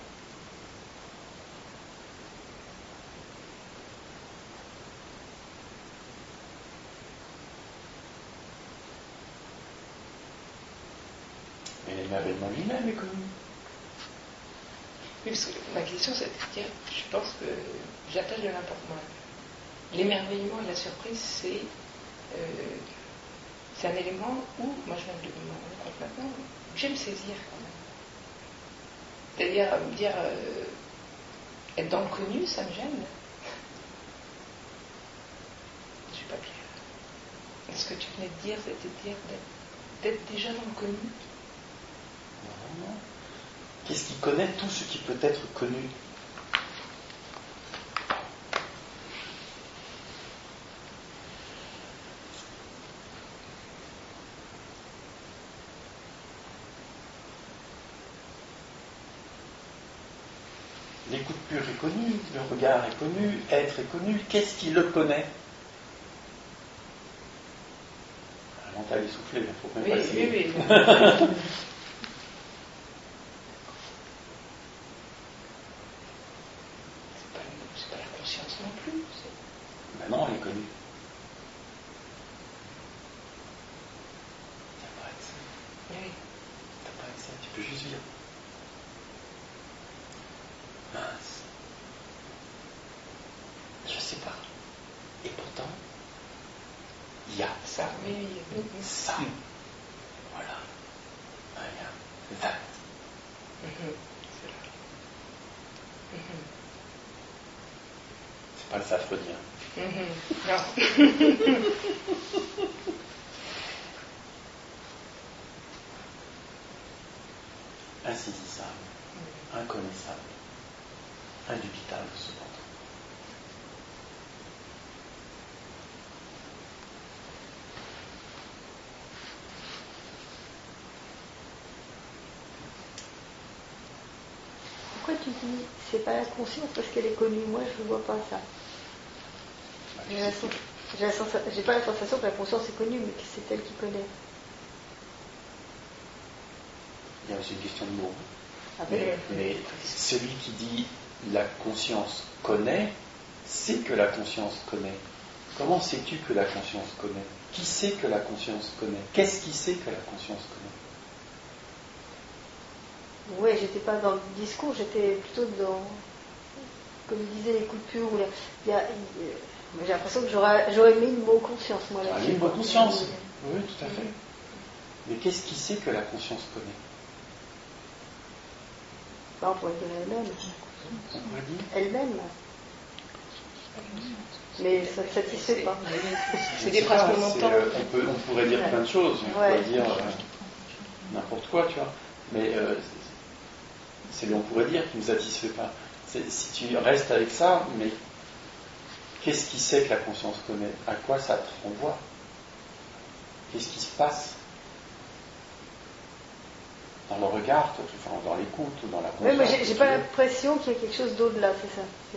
Mais l'émerveillement lui-même est connu. Oui, parce que ma question, c'est de dire, je pense que j'attache de l'importance. L'émerveillement et la surprise, c'est euh, c'est un élément où, moi je viens de me rendre compte maintenant, j'aime saisir quand même. C'est-à-dire me dire, euh, être dans le connu, ça me gêne. Je suis pas claire. Ce que tu venais de dire, c'était de dire d'être déjà dans le connu. Non, non. Qu'est-ce qui connaît tout ce qui peut être connu? L'écoute pure est connue, le regard est connu, être est connu. Qu'est-ce qui le connaît? Un mental essoufflé, il ne faut même Oui, pas oui, essayer. oui. C'est pas la conscience non plus. Ben non, elle est connue. Tu n'as pas accès. Oui. Tu n'as pas accès, tu peux juste vivre. Mince. Je sais pas. Et pourtant, il y a ça. Oui, oui, oui. Ça. Voilà. Rien. That. Mhm. C'est là. Mhm. C'est pas le safredien. Mhm. Non. Insaisissable, inconnaissable, indubitable cependant. Pourquoi tu dis c'est pas la conscience parce qu'elle est connue? Moi je ne vois pas ça. Bah, J'ai, la, j'ai, la sensa, j'ai pas la sensation que la conscience est connue, mais que c'est elle qui connaît. Il y a aussi une question de mots. Ah, mais, mais celui qui dit la conscience connaît, sait que la conscience connaît. Comment sais-tu que la conscience connaît? Qui sait que la conscience connaît? Qu'est-ce qui sait que la conscience connaît? Oui, j'étais pas dans le discours, j'étais plutôt dans, comme disait les coupures, où il y a, il y a, il, j'ai l'impression que j'aurais, j'aurais mis le mot conscience, moi, là. Ah, le mot conscience, oui, tout à fait. Mais qu'est-ce qui sait que la conscience connaît? Bah, on pourrait dire elle-même. On pourrait dire Elle-même. Mais ça ne satisfait pas. C'est des phrases qu'on entend. Euh, on, peut, on pourrait dire plein de choses, on ouais. pourrait dire euh, n'importe quoi, tu vois. Mais euh, c'est le on pourrait dire qui ne nous satisfait pas. C'est, si tu restes avec ça, mais qu'est-ce qui sait que la conscience connaît? À quoi ça te renvoie? Qu'est-ce qui se passe dans le regard, enfin, dans l'écoute ou dans la conscience? Oui, mais j'ai, j'ai pas l'impression qu'il y a quelque chose d'au-delà, c'est ça. C'est...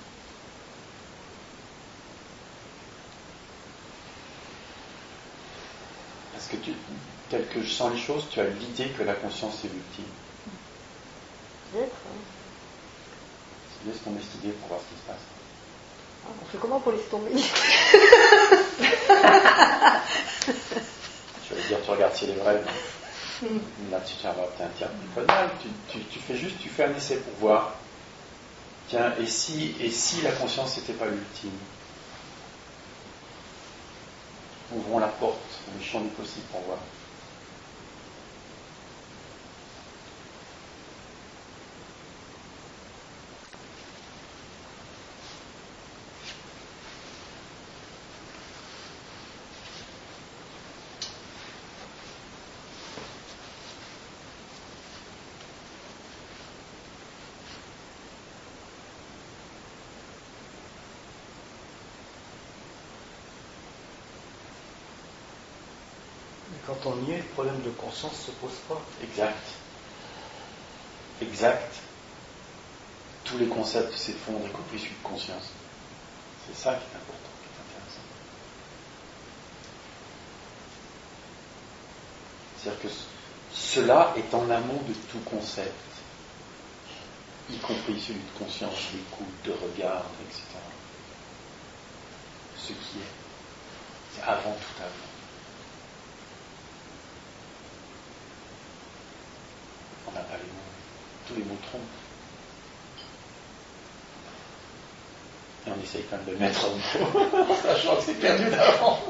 Est-ce que tu, tel que je sens les choses, tu as l'idée que la conscience est l'ultime? Peut-être. Hein. Laisse tomber cette idée pour voir ce qui se passe. Ah, on fait comment pour laisser tomber? Je vais dire, tu regardes si elle est vraie. Là, tu t'interprètes pas mal. Tu, tu, tu fais juste, tu fais un essai pour voir. Tiens, et si, et si la conscience n'était pas l'ultime? Ouvrons la porte, le champ du possible pour voir. Quand on y est, le problème de conscience ne se pose pas. Exact. Exact. Tous les concepts s'effondrent, y compris celui de conscience. C'est ça qui est important, qui est intéressant. C'est-à-dire que cela est en amont de tout concept, y compris celui de conscience, d'écoute, de regard, et cetera. Ce qui est. C'est avant tout avant. On n'a pas les mots. Tous les mots trompent. Et on essaye quand même de le mettre en mots, sachant que c'est perdu d'avance.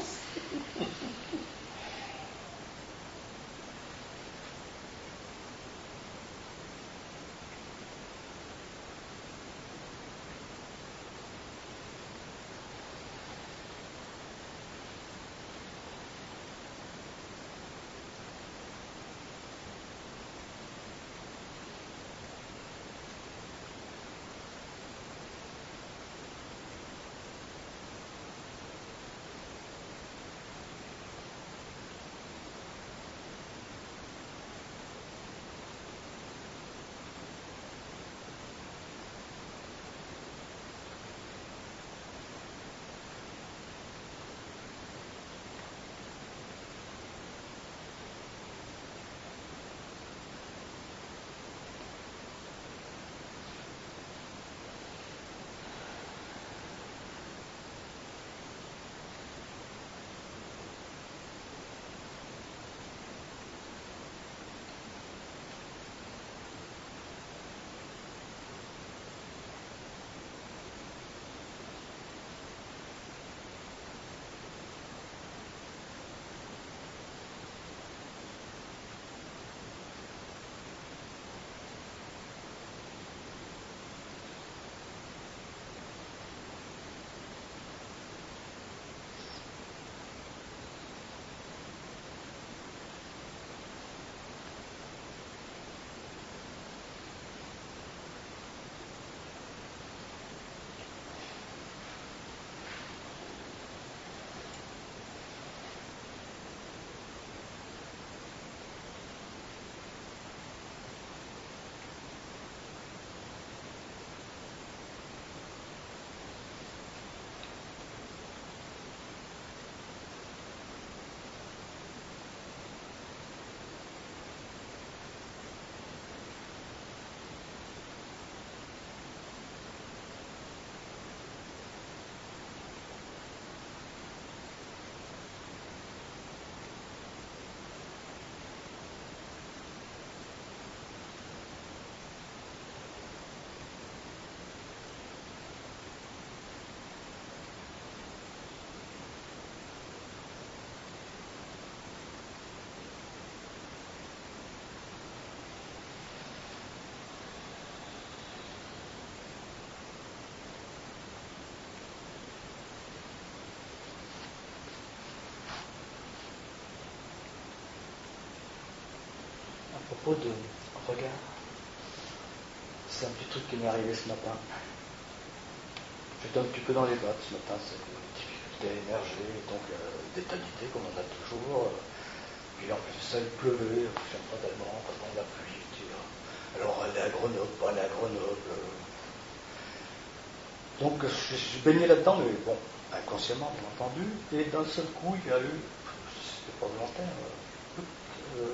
propos de regard, c'est un petit truc qui m'est arrivé ce matin. J'étais un petit peu dans les battes ce matin, c'est une difficulté à émerger, donc euh, des tas d'idées comme on a toujours. Euh, puis en plus ça, il pleuvait, je pas tellement, quand on a pluie, tu vois. Alors aller à Grenoble, pas aller à Grenoble. Euh. Donc je suis baigné là-dedans, mais bon, inconsciemment bien entendu, et d'un seul coup il y a eu, c'était pas volontaire, euh, euh,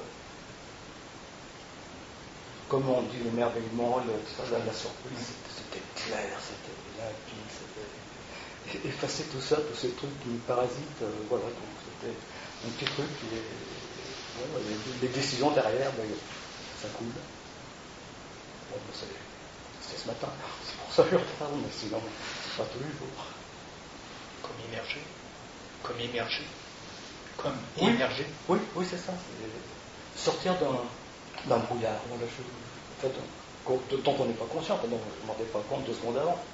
comme on dit, l'émerveillement, le, la, la surprise, c'était clair, c'était limpide, c'était effacer tout ça, tous ces trucs qui me parasitent, euh, voilà, donc c'était un petit truc qui est, bon, les, les décisions derrière, mais ça coule. Bon, ben, c'est, c'est ce matin, c'est pour ça que je reparle, mais sinon, pas tous les jours. Comme immergé, comme immergé, comme oui. immergé. Oui, oui, c'est ça, c'est sortir d'un d'un brouillard, voilà, je, en fait, tant qu'on n'est pas conscient, on ne se rendait pas compte deux secondes avant.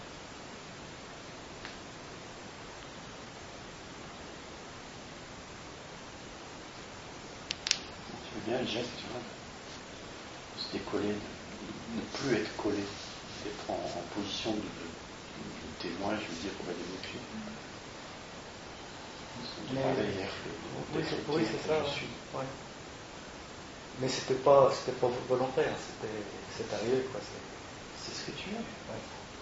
Tu veux bien le geste, tu vois, de se décoller, de ne plus être collé, d'être en, en position de, de, de témoin, je veux dire, pour aller au pied. Mais, hier, oui, c'est, oui, c'est ça. Ouais. Mais c'était pas, c'était pas volontaire, c'était, c'est arrivé, quoi. C'est, c'est ce que tu es. Ouais.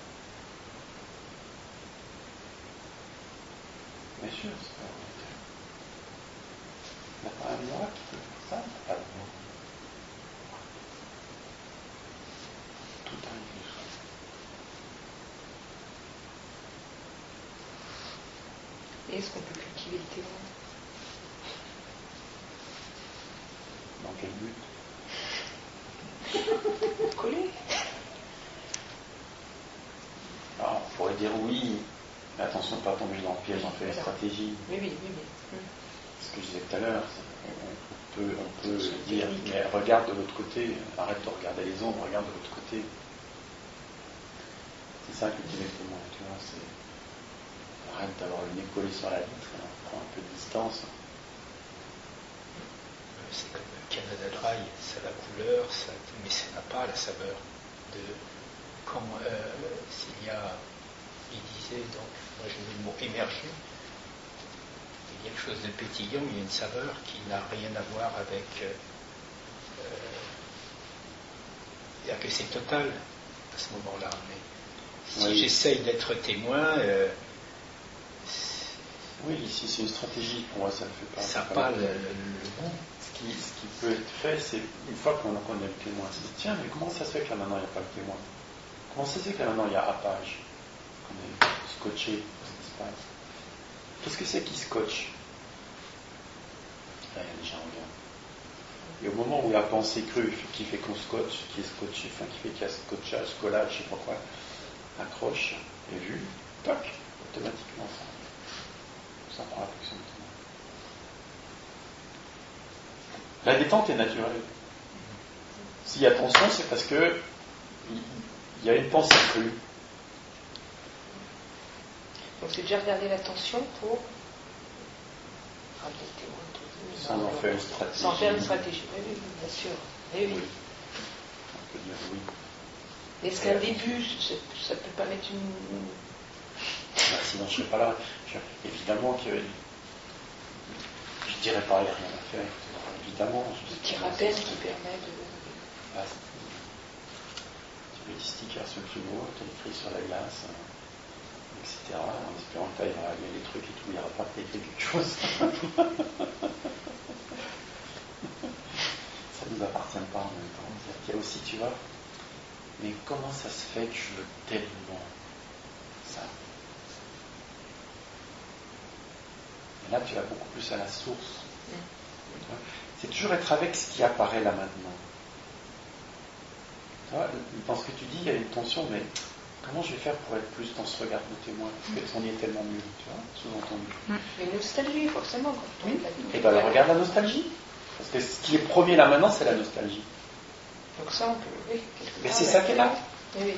Bien sûr, c'est pas volontaire. Il n'y a pas un moi qui peut faire ça, il n'y a pas de moi. Tout arrive de soi. Et est-ce qu'on peut cultiver le témoin? Dans quel but? Coller. Alors, on pourrait dire oui, mais attention de ne pas tomber dans le piège, on fait une stratégie. Oui, oui, oui, oui. Ce que je disais tout à l'heure, on peut, on peut dire, mais regarde de l'autre côté, arrête de regarder les ombres, regarde de l'autre côté. C'est ça cultiver le témoin, tu vois, c'est arrête d'avoir le nez collé sur la vitre, hein, prends un peu de distance. C'est comme Canada Dry, ça a la couleur, ça, mais ça n'a pas la saveur de quand euh, s'il y a, il disait, donc moi j'ai mis le mot émerger, il y a quelque chose de pétillant, il y a une saveur qui n'a rien à voir avec euh, euh, c'est-à-dire que c'est total à ce moment-là, mais si oui. J'essaye d'être témoin euh, oui, ici c'est une stratégie, pour moi ça ne fait pas ça n'a pas le, le, le goût. Ce qui, ce qui peut être fait, c'est une fois qu'on connaît le témoin, c'est tiens, mais comment ça se fait que là maintenant il n'y a pas le témoin? Comment ça se fait que là maintenant il y a appage? Qu'on est scotché, qu'est-ce qui se passe? Qu'est-ce que c'est qui scotche? Là, il y a des gens regardent. Et au moment où la pensée crue qui fait qu'on scotche, qui est scotché, enfin qui fait qu'il y a scotchage, collage, je ne sais pas quoi, accroche, et vu, toc, automatiquement ça, ça prend la fonction de témoin. La détente est naturelle. S'il y a tension, c'est parce que il y a une pensée crue. Donc c'est déjà regarder la tension pour ramener le témoin. Sans en faire une stratégie. Sans faire une stratégie, oui, oui, bien sûr. Oui, oui. Oui. On peut dire oui. Est-ce qu'un début, ça ne peut pas mettre une... Ben, sinon je ne serais pas là. Je, évidemment que je ne dirais pas, il n'y a rien à faire. Évidemment. Je petit rappel qui permet de... Ah, tu mets des stickers sur le frigo, tu écris sur la glace, et cetera. En espérant que il y aura les trucs et tout, il n'y aura pas écrit quelque chose. Ça ne nous appartient pas en même temps. Il y a aussi, tu vois, mais comment ça se fait que je veux tellement ça? Et là, tu vas beaucoup plus à la source. Mm. C'est toujours être avec ce qui apparaît là maintenant. Tu vois, dans ce que tu dis, il y a une tension, mais comment je vais faire pour être plus dans ce regard de témoin? Parce qu'on y est tellement mieux, tu vois, sous-entendu. Mais nostalgie, forcément. Quand oui. Et bien, alors, regarde la nostalgie. Parce que ce qui est premier là maintenant, c'est la nostalgie. Donc ça, on peut... Oui, mais c'est ça qui est là. Oui.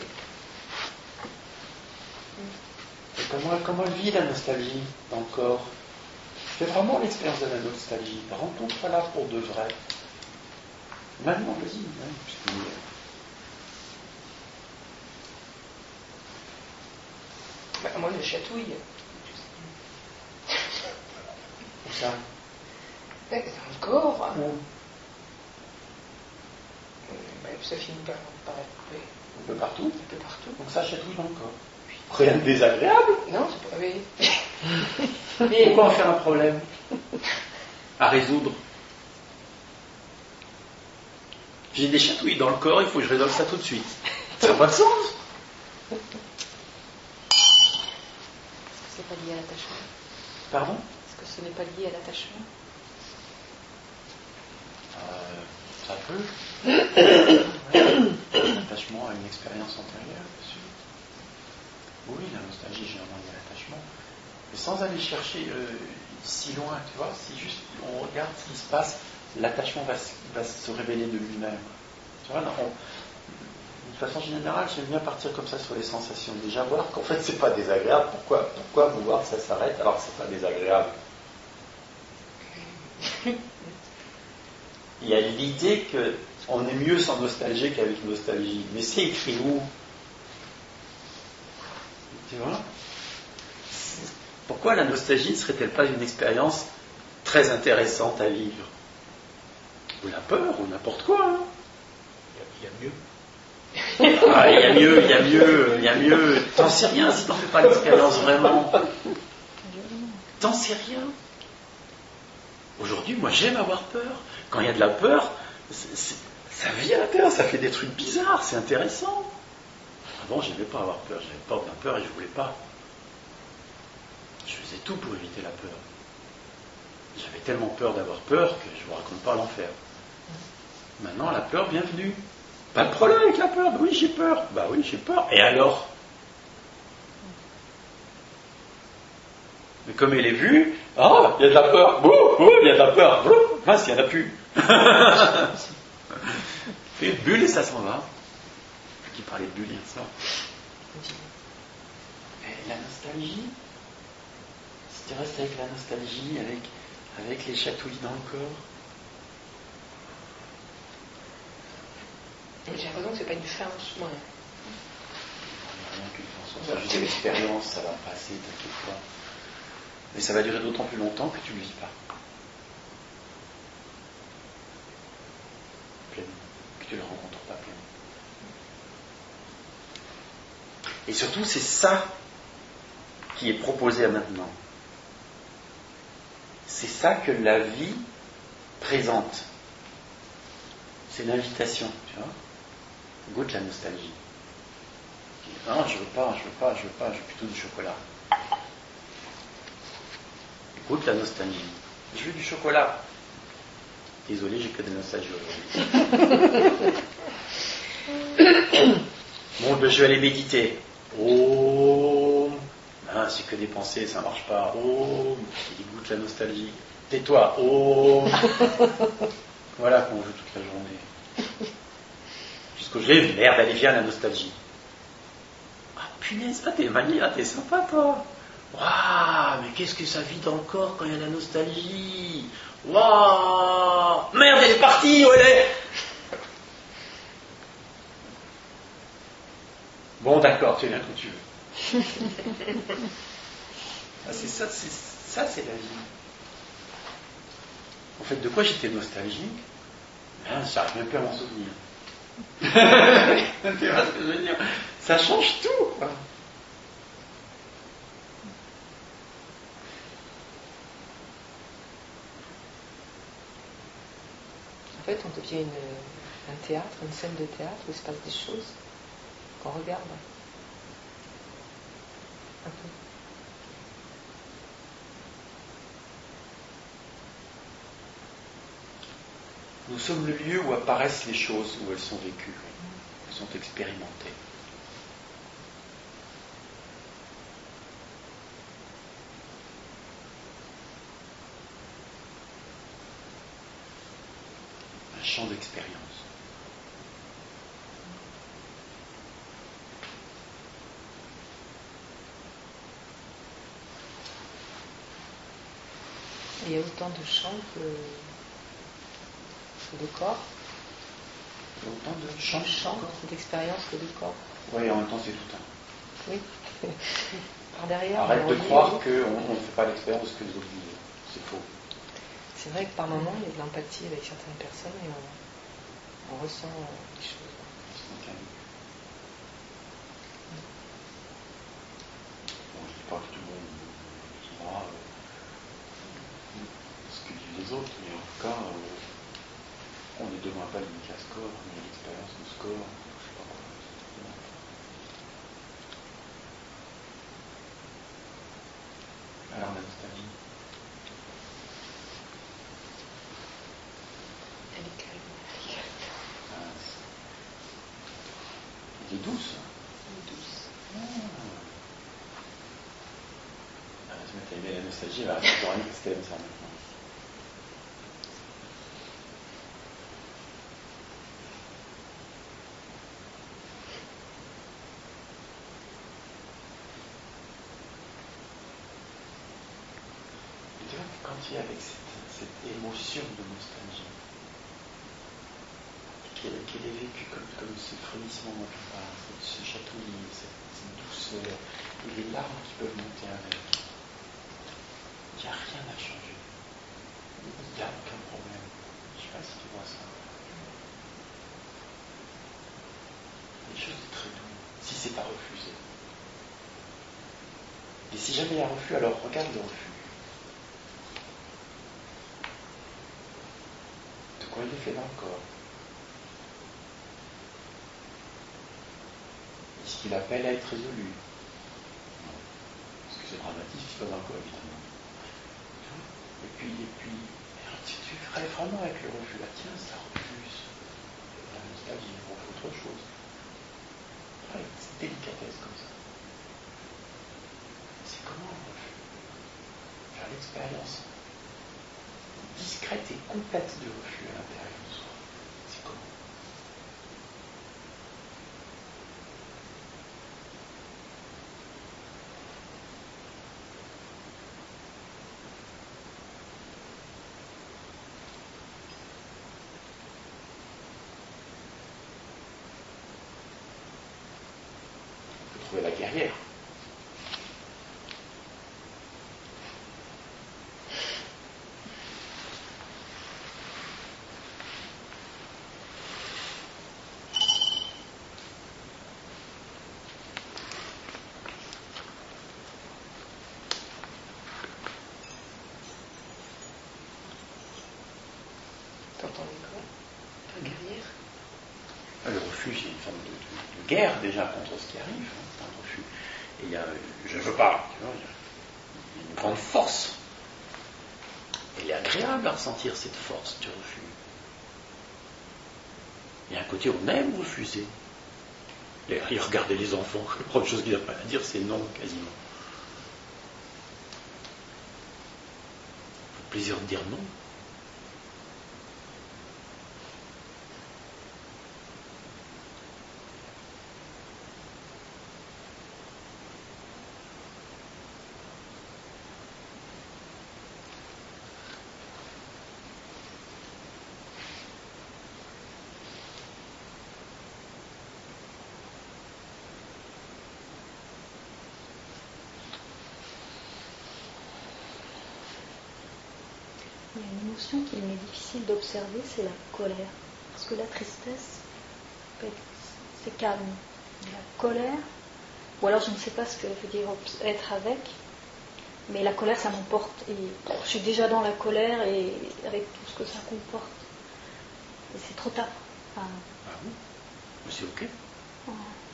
Et comment, comment elle vit la nostalgie dans le corps? Fais vraiment l'expérience de la nostalgie. Rencontre-la pour de vrai. Ben non, vas-y. Ouais, puisque... Bah, moi, le chatouille. Où ça? Dans le corps. Où? Bah, ça finit par, par être coupé. Un peu partout. Un peu partout. Donc ça chatouille dans le corps. Rien de désagréable. Non, c'est pas. Mais... Mais... Pourquoi en faire un problème à résoudre? J'ai des chatouilles dans le corps, il faut que je résolve ça tout de suite. Ça n'a pas de sens. Est-ce que c'est pas lié à l'attachement? Pardon? Est-ce que ce n'est pas lié à l'attachement? euh, Ça peut. L'attachement à une expérience antérieure, bien sûr. Oui, la nostalgie, généralement, il y a l'attachement. Mais sans aller chercher euh, si loin, tu vois, si juste on regarde ce qui se passe, l'attachement va, va se révéler de lui-même. Tu vois, on, de façon générale, j'aime bien partir comme ça sur les sensations. Déjà voir qu'en fait, c'est pas désagréable. Pourquoi, pourquoi vouloir que ça s'arrête alors que c'est pas désagréable? Il y a l'idée qu'on est mieux sans nostalgie qu'avec nostalgie. Mais c'est écrit où? Tu vois? Pourquoi la nostalgie ne serait-elle pas une expérience très intéressante à vivre? Ou la peur, ou n'importe quoi. Hein? Il y a mieux. Ah, il y a mieux, il y a mieux, il y a mieux. T'en sais rien si t'en fais pas l'expérience vraiment. T'en sais rien. Aujourd'hui, moi j'aime avoir peur. Quand il y a de la peur, c'est, c'est, ça vit à l'intérieur, ça fait des trucs bizarres, c'est intéressant. Avant, j'aimais pas avoir peur, j'avais peur de la peur et je voulais pas. Je faisais tout pour éviter la peur. J'avais tellement peur d'avoir peur que je ne vous raconte pas l'enfer. Maintenant, la peur, bienvenue. Pas de problème avec la peur. Oui, j'ai peur. Bah oui, j'ai peur. Et alors? Mais comme elle est vue, ah, il y a de la peur. Bouh, bouh, il y a de la peur. Bouh, mince, il n'y en a plus. Fait une bulle et ça s'en va. Qui parlait de bulle hier soir. Et la nostalgie, si tu restes avec la nostalgie, avec, avec les chatouilles dans le corps. J'ai l'impression que c'est pas une fin en soi. Rien qu'une fin en soi. C'est juste une expérience, ça va passer, t'inquiète pas. Mais ça va durer d'autant plus longtemps que tu ne le vis pas. Pleinement. Que tu ne le rencontres pas pleinement. Et surtout, c'est ça qui est proposé à maintenant. C'est ça que la vie présente. C'est l'invitation, tu vois. Goûte la nostalgie. Non, je veux pas, je veux pas, je veux pas, je veux plutôt du chocolat. Goûte la nostalgie. Je veux du chocolat. Désolé, j'ai que des nostalgies aujourd'hui. Bon, ben, je vais aller méditer. Oh, ah, c'est que des pensées, ça marche pas. Oh, il goûte la nostalgie. Tais-toi. Oh, voilà qu'on joue toute la journée. Jusqu'au gelé, merde, allez, viens la nostalgie. Ah, punaise, ah, t'es manière, t'es sympa, toi. Waouh, mais qu'est-ce que ça vit dans le corps quand il y a la nostalgie. Waouh, merde, elle est partie, où elle est? Bon, d'accord, tu viens quand tu veux. Ah, c'est ça, c'est ça, c'est la vie. En fait, de quoi j'étais nostalgique? Ben, j'arrive même plus à m'en souvenir. Tu vois ce que je veux dire? Ça change tout, quoi. En fait, on devient une, un théâtre, une scène de théâtre où il se passe des choses qu'on regarde. Un peu. Nous sommes le lieu où apparaissent les choses, où elles sont vécues, elles sont expérimentées. Un champ d'expérience. Il y a autant de champs que de corps. fait autant de champs, champ, d'expérience que de corps. Oui, en même temps, c'est tout un. Oui. Par derrière. Arrête de croire qu'on ne fait pas l'expérience que les autres disent. C'est faux. C'est vrai que par moments, il y a de l'empathie avec certaines personnes et on, on ressent des choses. Okay. Bon, je ne dis pas que tout le monde dira euh, ce que disent les autres, mais en tout cas, euh, on ne demande pas l'unique à score, on a l'expérience de score, je ne sais pas quoi. Alors, Anastasie. Elle est calme. Ah, elle est douce. Elle est douce. Ah. Ah, tu m'as aimé la nostalgie, là, c'est rien que c'était comme ça maintenant. Et tu vois, quand tu es avec cette, cette émotion de nostalgie, qu'elle, qu'elle est vécue comme, comme ce frémissement dont tu parles, ce chatouillis, cette, cette douceur, et les larmes qui peuvent monter avec. Il n'y a rien à changer. Il n'y a aucun problème. Je ne sais pas si tu vois ça. Les choses sont très douces. Si c'est à refuser. Et si jamais il y a un refus, alors regarde le refus. De quoi il est fait dans le corps. Est-ce qu'il appelle à être résolu? Non. Parce que c'est dramatique, c'est pas dans le corps, évidemment. Et puis, et puis, si tu ferais vraiment avec le refus, là, tiens, ça refuse. La nostalgie, on fait autre chose. Ouais, c'est délicatesse comme ça. C'est comment le refus? Faire l'expérience discrète et complète de refus à l'intérieur de soi. C'est comment? Trouver la guerrière. T'entends l'écho? La guerrière? Le refuge, c'est une forme de, de, de guerre déjà contre ce qui arrive. Hein, c'est un refus. Et il y a, je veux pas, tu vois, il y a une grande force. Et il est agréable à ressentir cette force du refus. Il y a un côté où on aime refuser. Et regardez les enfants, la première chose qu'ils apprennent à dire, c'est non, quasiment. Le plaisir de dire non. Il y a une émotion qui m'est difficile d'observer, c'est la colère. Parce que la tristesse, c'est calme. La colère, ou alors je ne sais pas ce que veut dire être avec, mais la colère, ça m'emporte. Et je suis déjà dans la colère et avec tout ce que ça comporte. Et c'est trop tard. Enfin, ah oui, mais c'est ok. Ouais.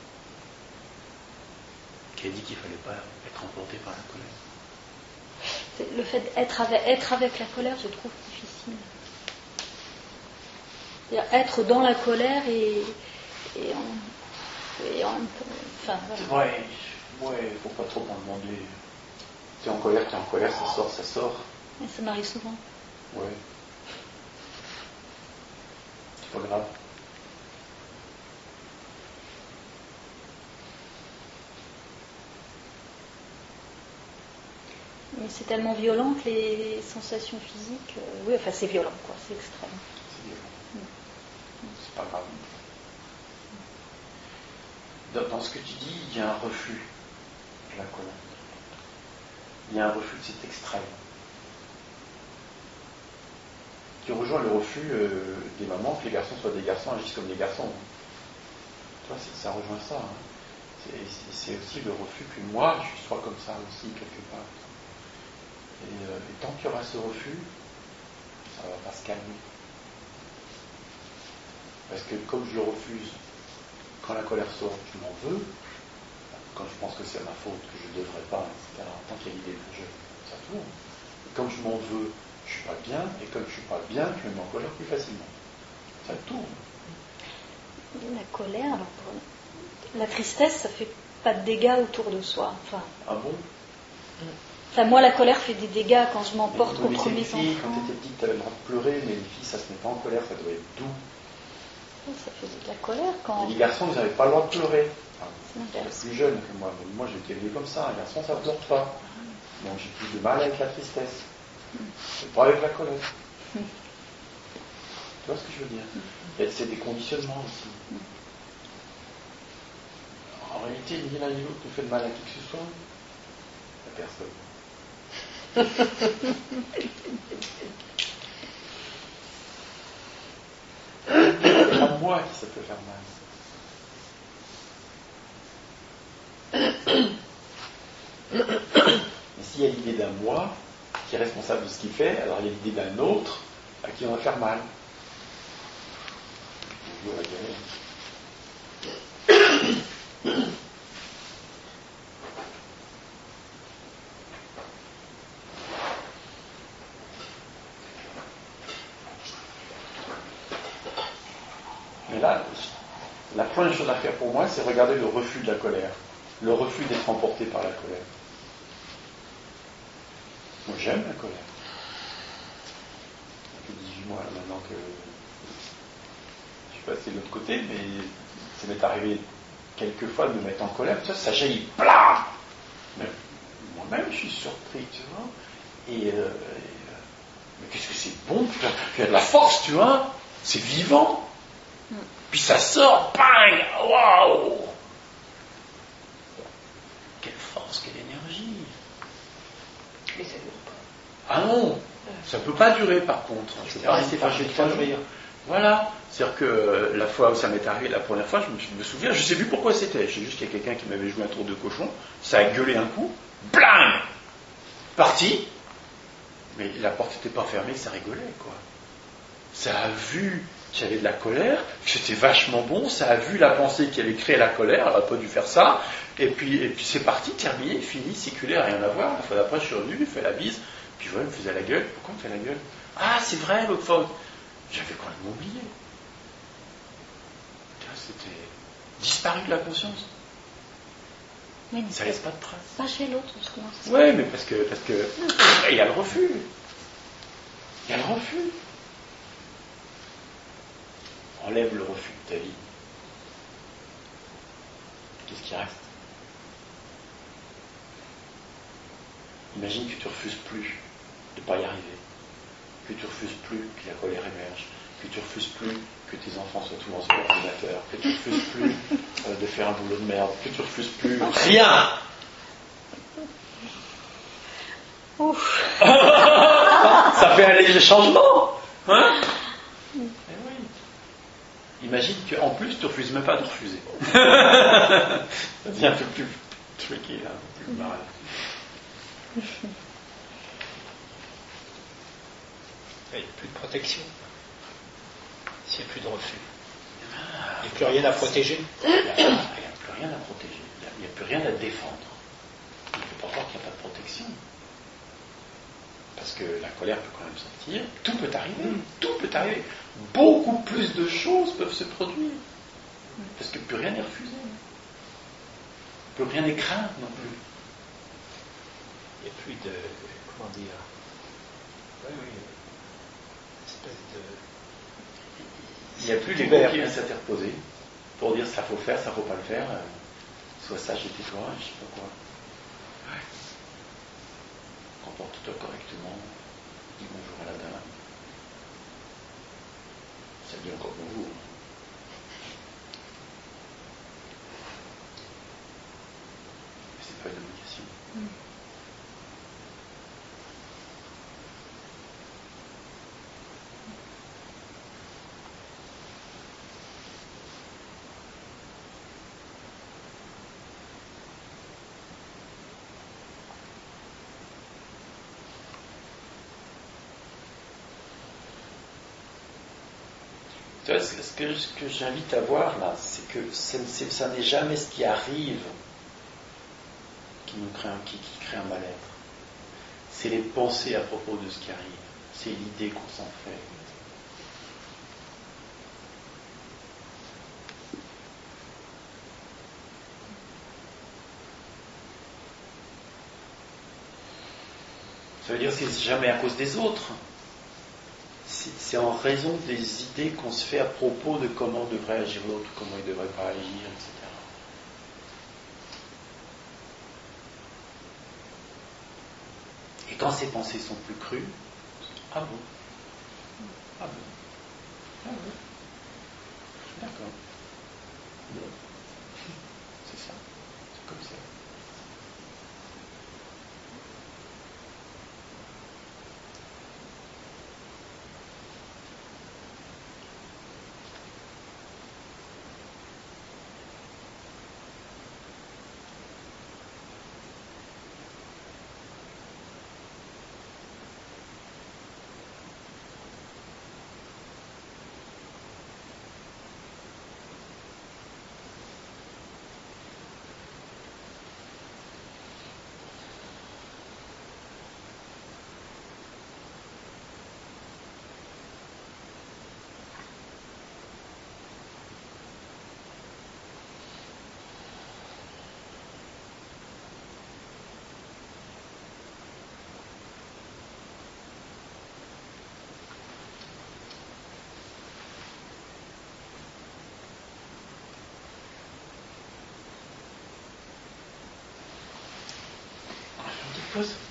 Qui a dit qu'il ne fallait pas être emporté par la colère? Le fait d'être avec, être avec la colère, je trouve difficile. C'est-à-dire être dans la colère et, et en, et en enfin, voilà. Ouais, ouais, faut pas trop en demander. Tu es en colère, tu es en colère, ça sort, ça sort. Et ça m'arrive souvent. Ouais. C'est pas grave. Mais c'est tellement violent que les sensations physiques, euh, oui, enfin c'est violent, quoi, c'est extrême. C'est violent. Mm. C'est pas grave. dans, dans ce que tu dis, il y a un refus de la colère. Il y a un refus de cet extrême. Qui rejoint le refus euh, des mamans que les garçons soient des garçons, agissent comme des garçons. Tu vois, ça rejoint ça. Hein. C'est, c'est aussi le refus que moi, je sois comme ça aussi, quelque part. Et, euh, et tant qu'il y aura ce refus, ça ne va pas se calmer. Parce que comme je le refuse, quand la colère sort, je m'en veux, quand je pense que c'est ma faute, que je ne devrais pas, et cetera. Tant qu'il y a l'idée de je, ça tourne. Et comme je m'en veux, je ne suis pas bien, et comme je ne suis pas bien, je me mets en colère plus facilement. Ça tourne. La colère, alors, la tristesse, ça fait pas de dégâts autour de soi. Enfin, ah bon enfin, moi, la colère fait des dégâts quand je m'emporte au premier temps. Quand tu étais petite, tu avais le droit de pleurer, mais les filles, ça se met pas en colère, ça doit être doux. Ça fait de la colère quand... Et les garçons, vous n'avez pas le droit de pleurer. Enfin, c'est plus jeune que moi. Moi, j'ai été élevé comme ça. Un garçon, ça ne pleure pas. Donc, j'ai plus de mal avec la tristesse. C'est pas avec la colère. Tu vois ce que je veux dire? Et c'est des conditionnements aussi. En réalité, ni l'un ni l'autre ne fait de mal à qui que ce soit. À personne. C'est à moi qui ça peut faire mal. Mais s'il y a l'idée d'un moi qui est responsable de ce qu'il fait, alors il y a l'idée d'un autre à qui on va faire mal. Mais là, la première chose à faire pour moi, c'est regarder le refus de la colère, le refus d'être emporté par la colère. Moi, j'aime la colère. Ça fait dix-huit mois maintenant que je suis passé de l'autre côté, mais ça m'est arrivé quelques fois de me mettre en colère, ça, ça jaillit, blam. Mais moi-même, je suis surpris, tu vois. Et, euh, et euh, mais qu'est-ce que c'est bon, il y a de la force, tu vois. C'est vivant. Mm. Puis ça sort, bang, waouh. Quelle force, quelle énergie. Mais ça dure pas. Ah non, ça ne peut pas durer par contre. Je ne peux pas rester fâché trois jours. Voilà. C'est-à-dire que euh, la fois où ça m'est arrivé la première fois, je me, je me souviens, je ne sais plus pourquoi c'était. Je sais juste qu'il y a quelqu'un qui m'avait joué un tour de cochon. Ça a gueulé un coup. Blam. Parti. Mais la porte n'était pas fermée, ça rigolait, quoi. Ça a vu qu'il y avait de la colère, que c'était vachement bon. Ça a vu la pensée qui avait créé la colère. Elle n'aurait pas dû faire ça. Et puis, et puis c'est parti, terminé, fini, séculé, rien à voir. La fois d'après, je suis revenu, il fait la bise. Puis voilà, il me faisait la gueule. Pourquoi il me fait la gueule? Ah, c'est vrai, l'autre fois. J'avais complètement oublié. C'était disparu de la conscience. Mais ça laisse pas de traces. Pas chez l'autre, je commence. Oui, mais parce que parce que il y a le refus. Il y a le refus. Enlève le refus de ta vie. Qu'est-ce qui reste? Imagine que tu refuses plus de ne pas y arriver, que tu refuses plus que la colère émerge, que tu refuses plus que tes enfants soient tous sur l'ordinateur, que tu refuses plus euh, de faire un boulot de merde, que tu refuses plus rien. Ouf. Ça fait un léger changement, hein? Eh oui. Imagine qu'en plus tu refuses même pas de refuser. Ça devient un peu plus tricky là, un peu plus mal. Il n'y a plus de protection. S'il n'y a plus de refus. Il n'y a plus rien à protéger. Il n'y a, a plus rien à protéger. Il n'y a, a plus rien à défendre. Il ne faut pas croire qu'il n'y a pas de protection. Parce que la colère peut quand même sortir. Tout peut arriver. Tout peut arriver. Beaucoup plus de choses peuvent se produire. Parce que plus rien n'est refusé. Plus rien n'est craint non plus. Il n'y a plus de... Comment dire Oui, oui. Une espèce de... Il n'y a plus l'ego qui vient s'interposer pour dire ça faut faire, ça faut pas le faire. Euh, sois sage et tais-toi, je sais pas quoi. Ouais. Comporte-toi correctement. Dis bonjour à la dame. Ça dit encore bonjour. Tu vois, ce que, ce que j'invite à voir là, c'est que ça, c'est, ça n'est jamais ce qui arrive qui nous crée un, qui, qui crée un mal-être. C'est les pensées à propos de ce qui arrive. C'est l'idée qu'on s'en fait. Ça veut dire que c'est jamais à cause des autres. C'est, c'est en raison des idées qu'on se fait à propos de comment devrait agir l'autre, comment il devrait pas agir, et cetera. Et quand ces pensées sont plus crues, ah bon, ah bon, ah bon, d'accord, bon, c'est ça, c'est comme ça. Pause.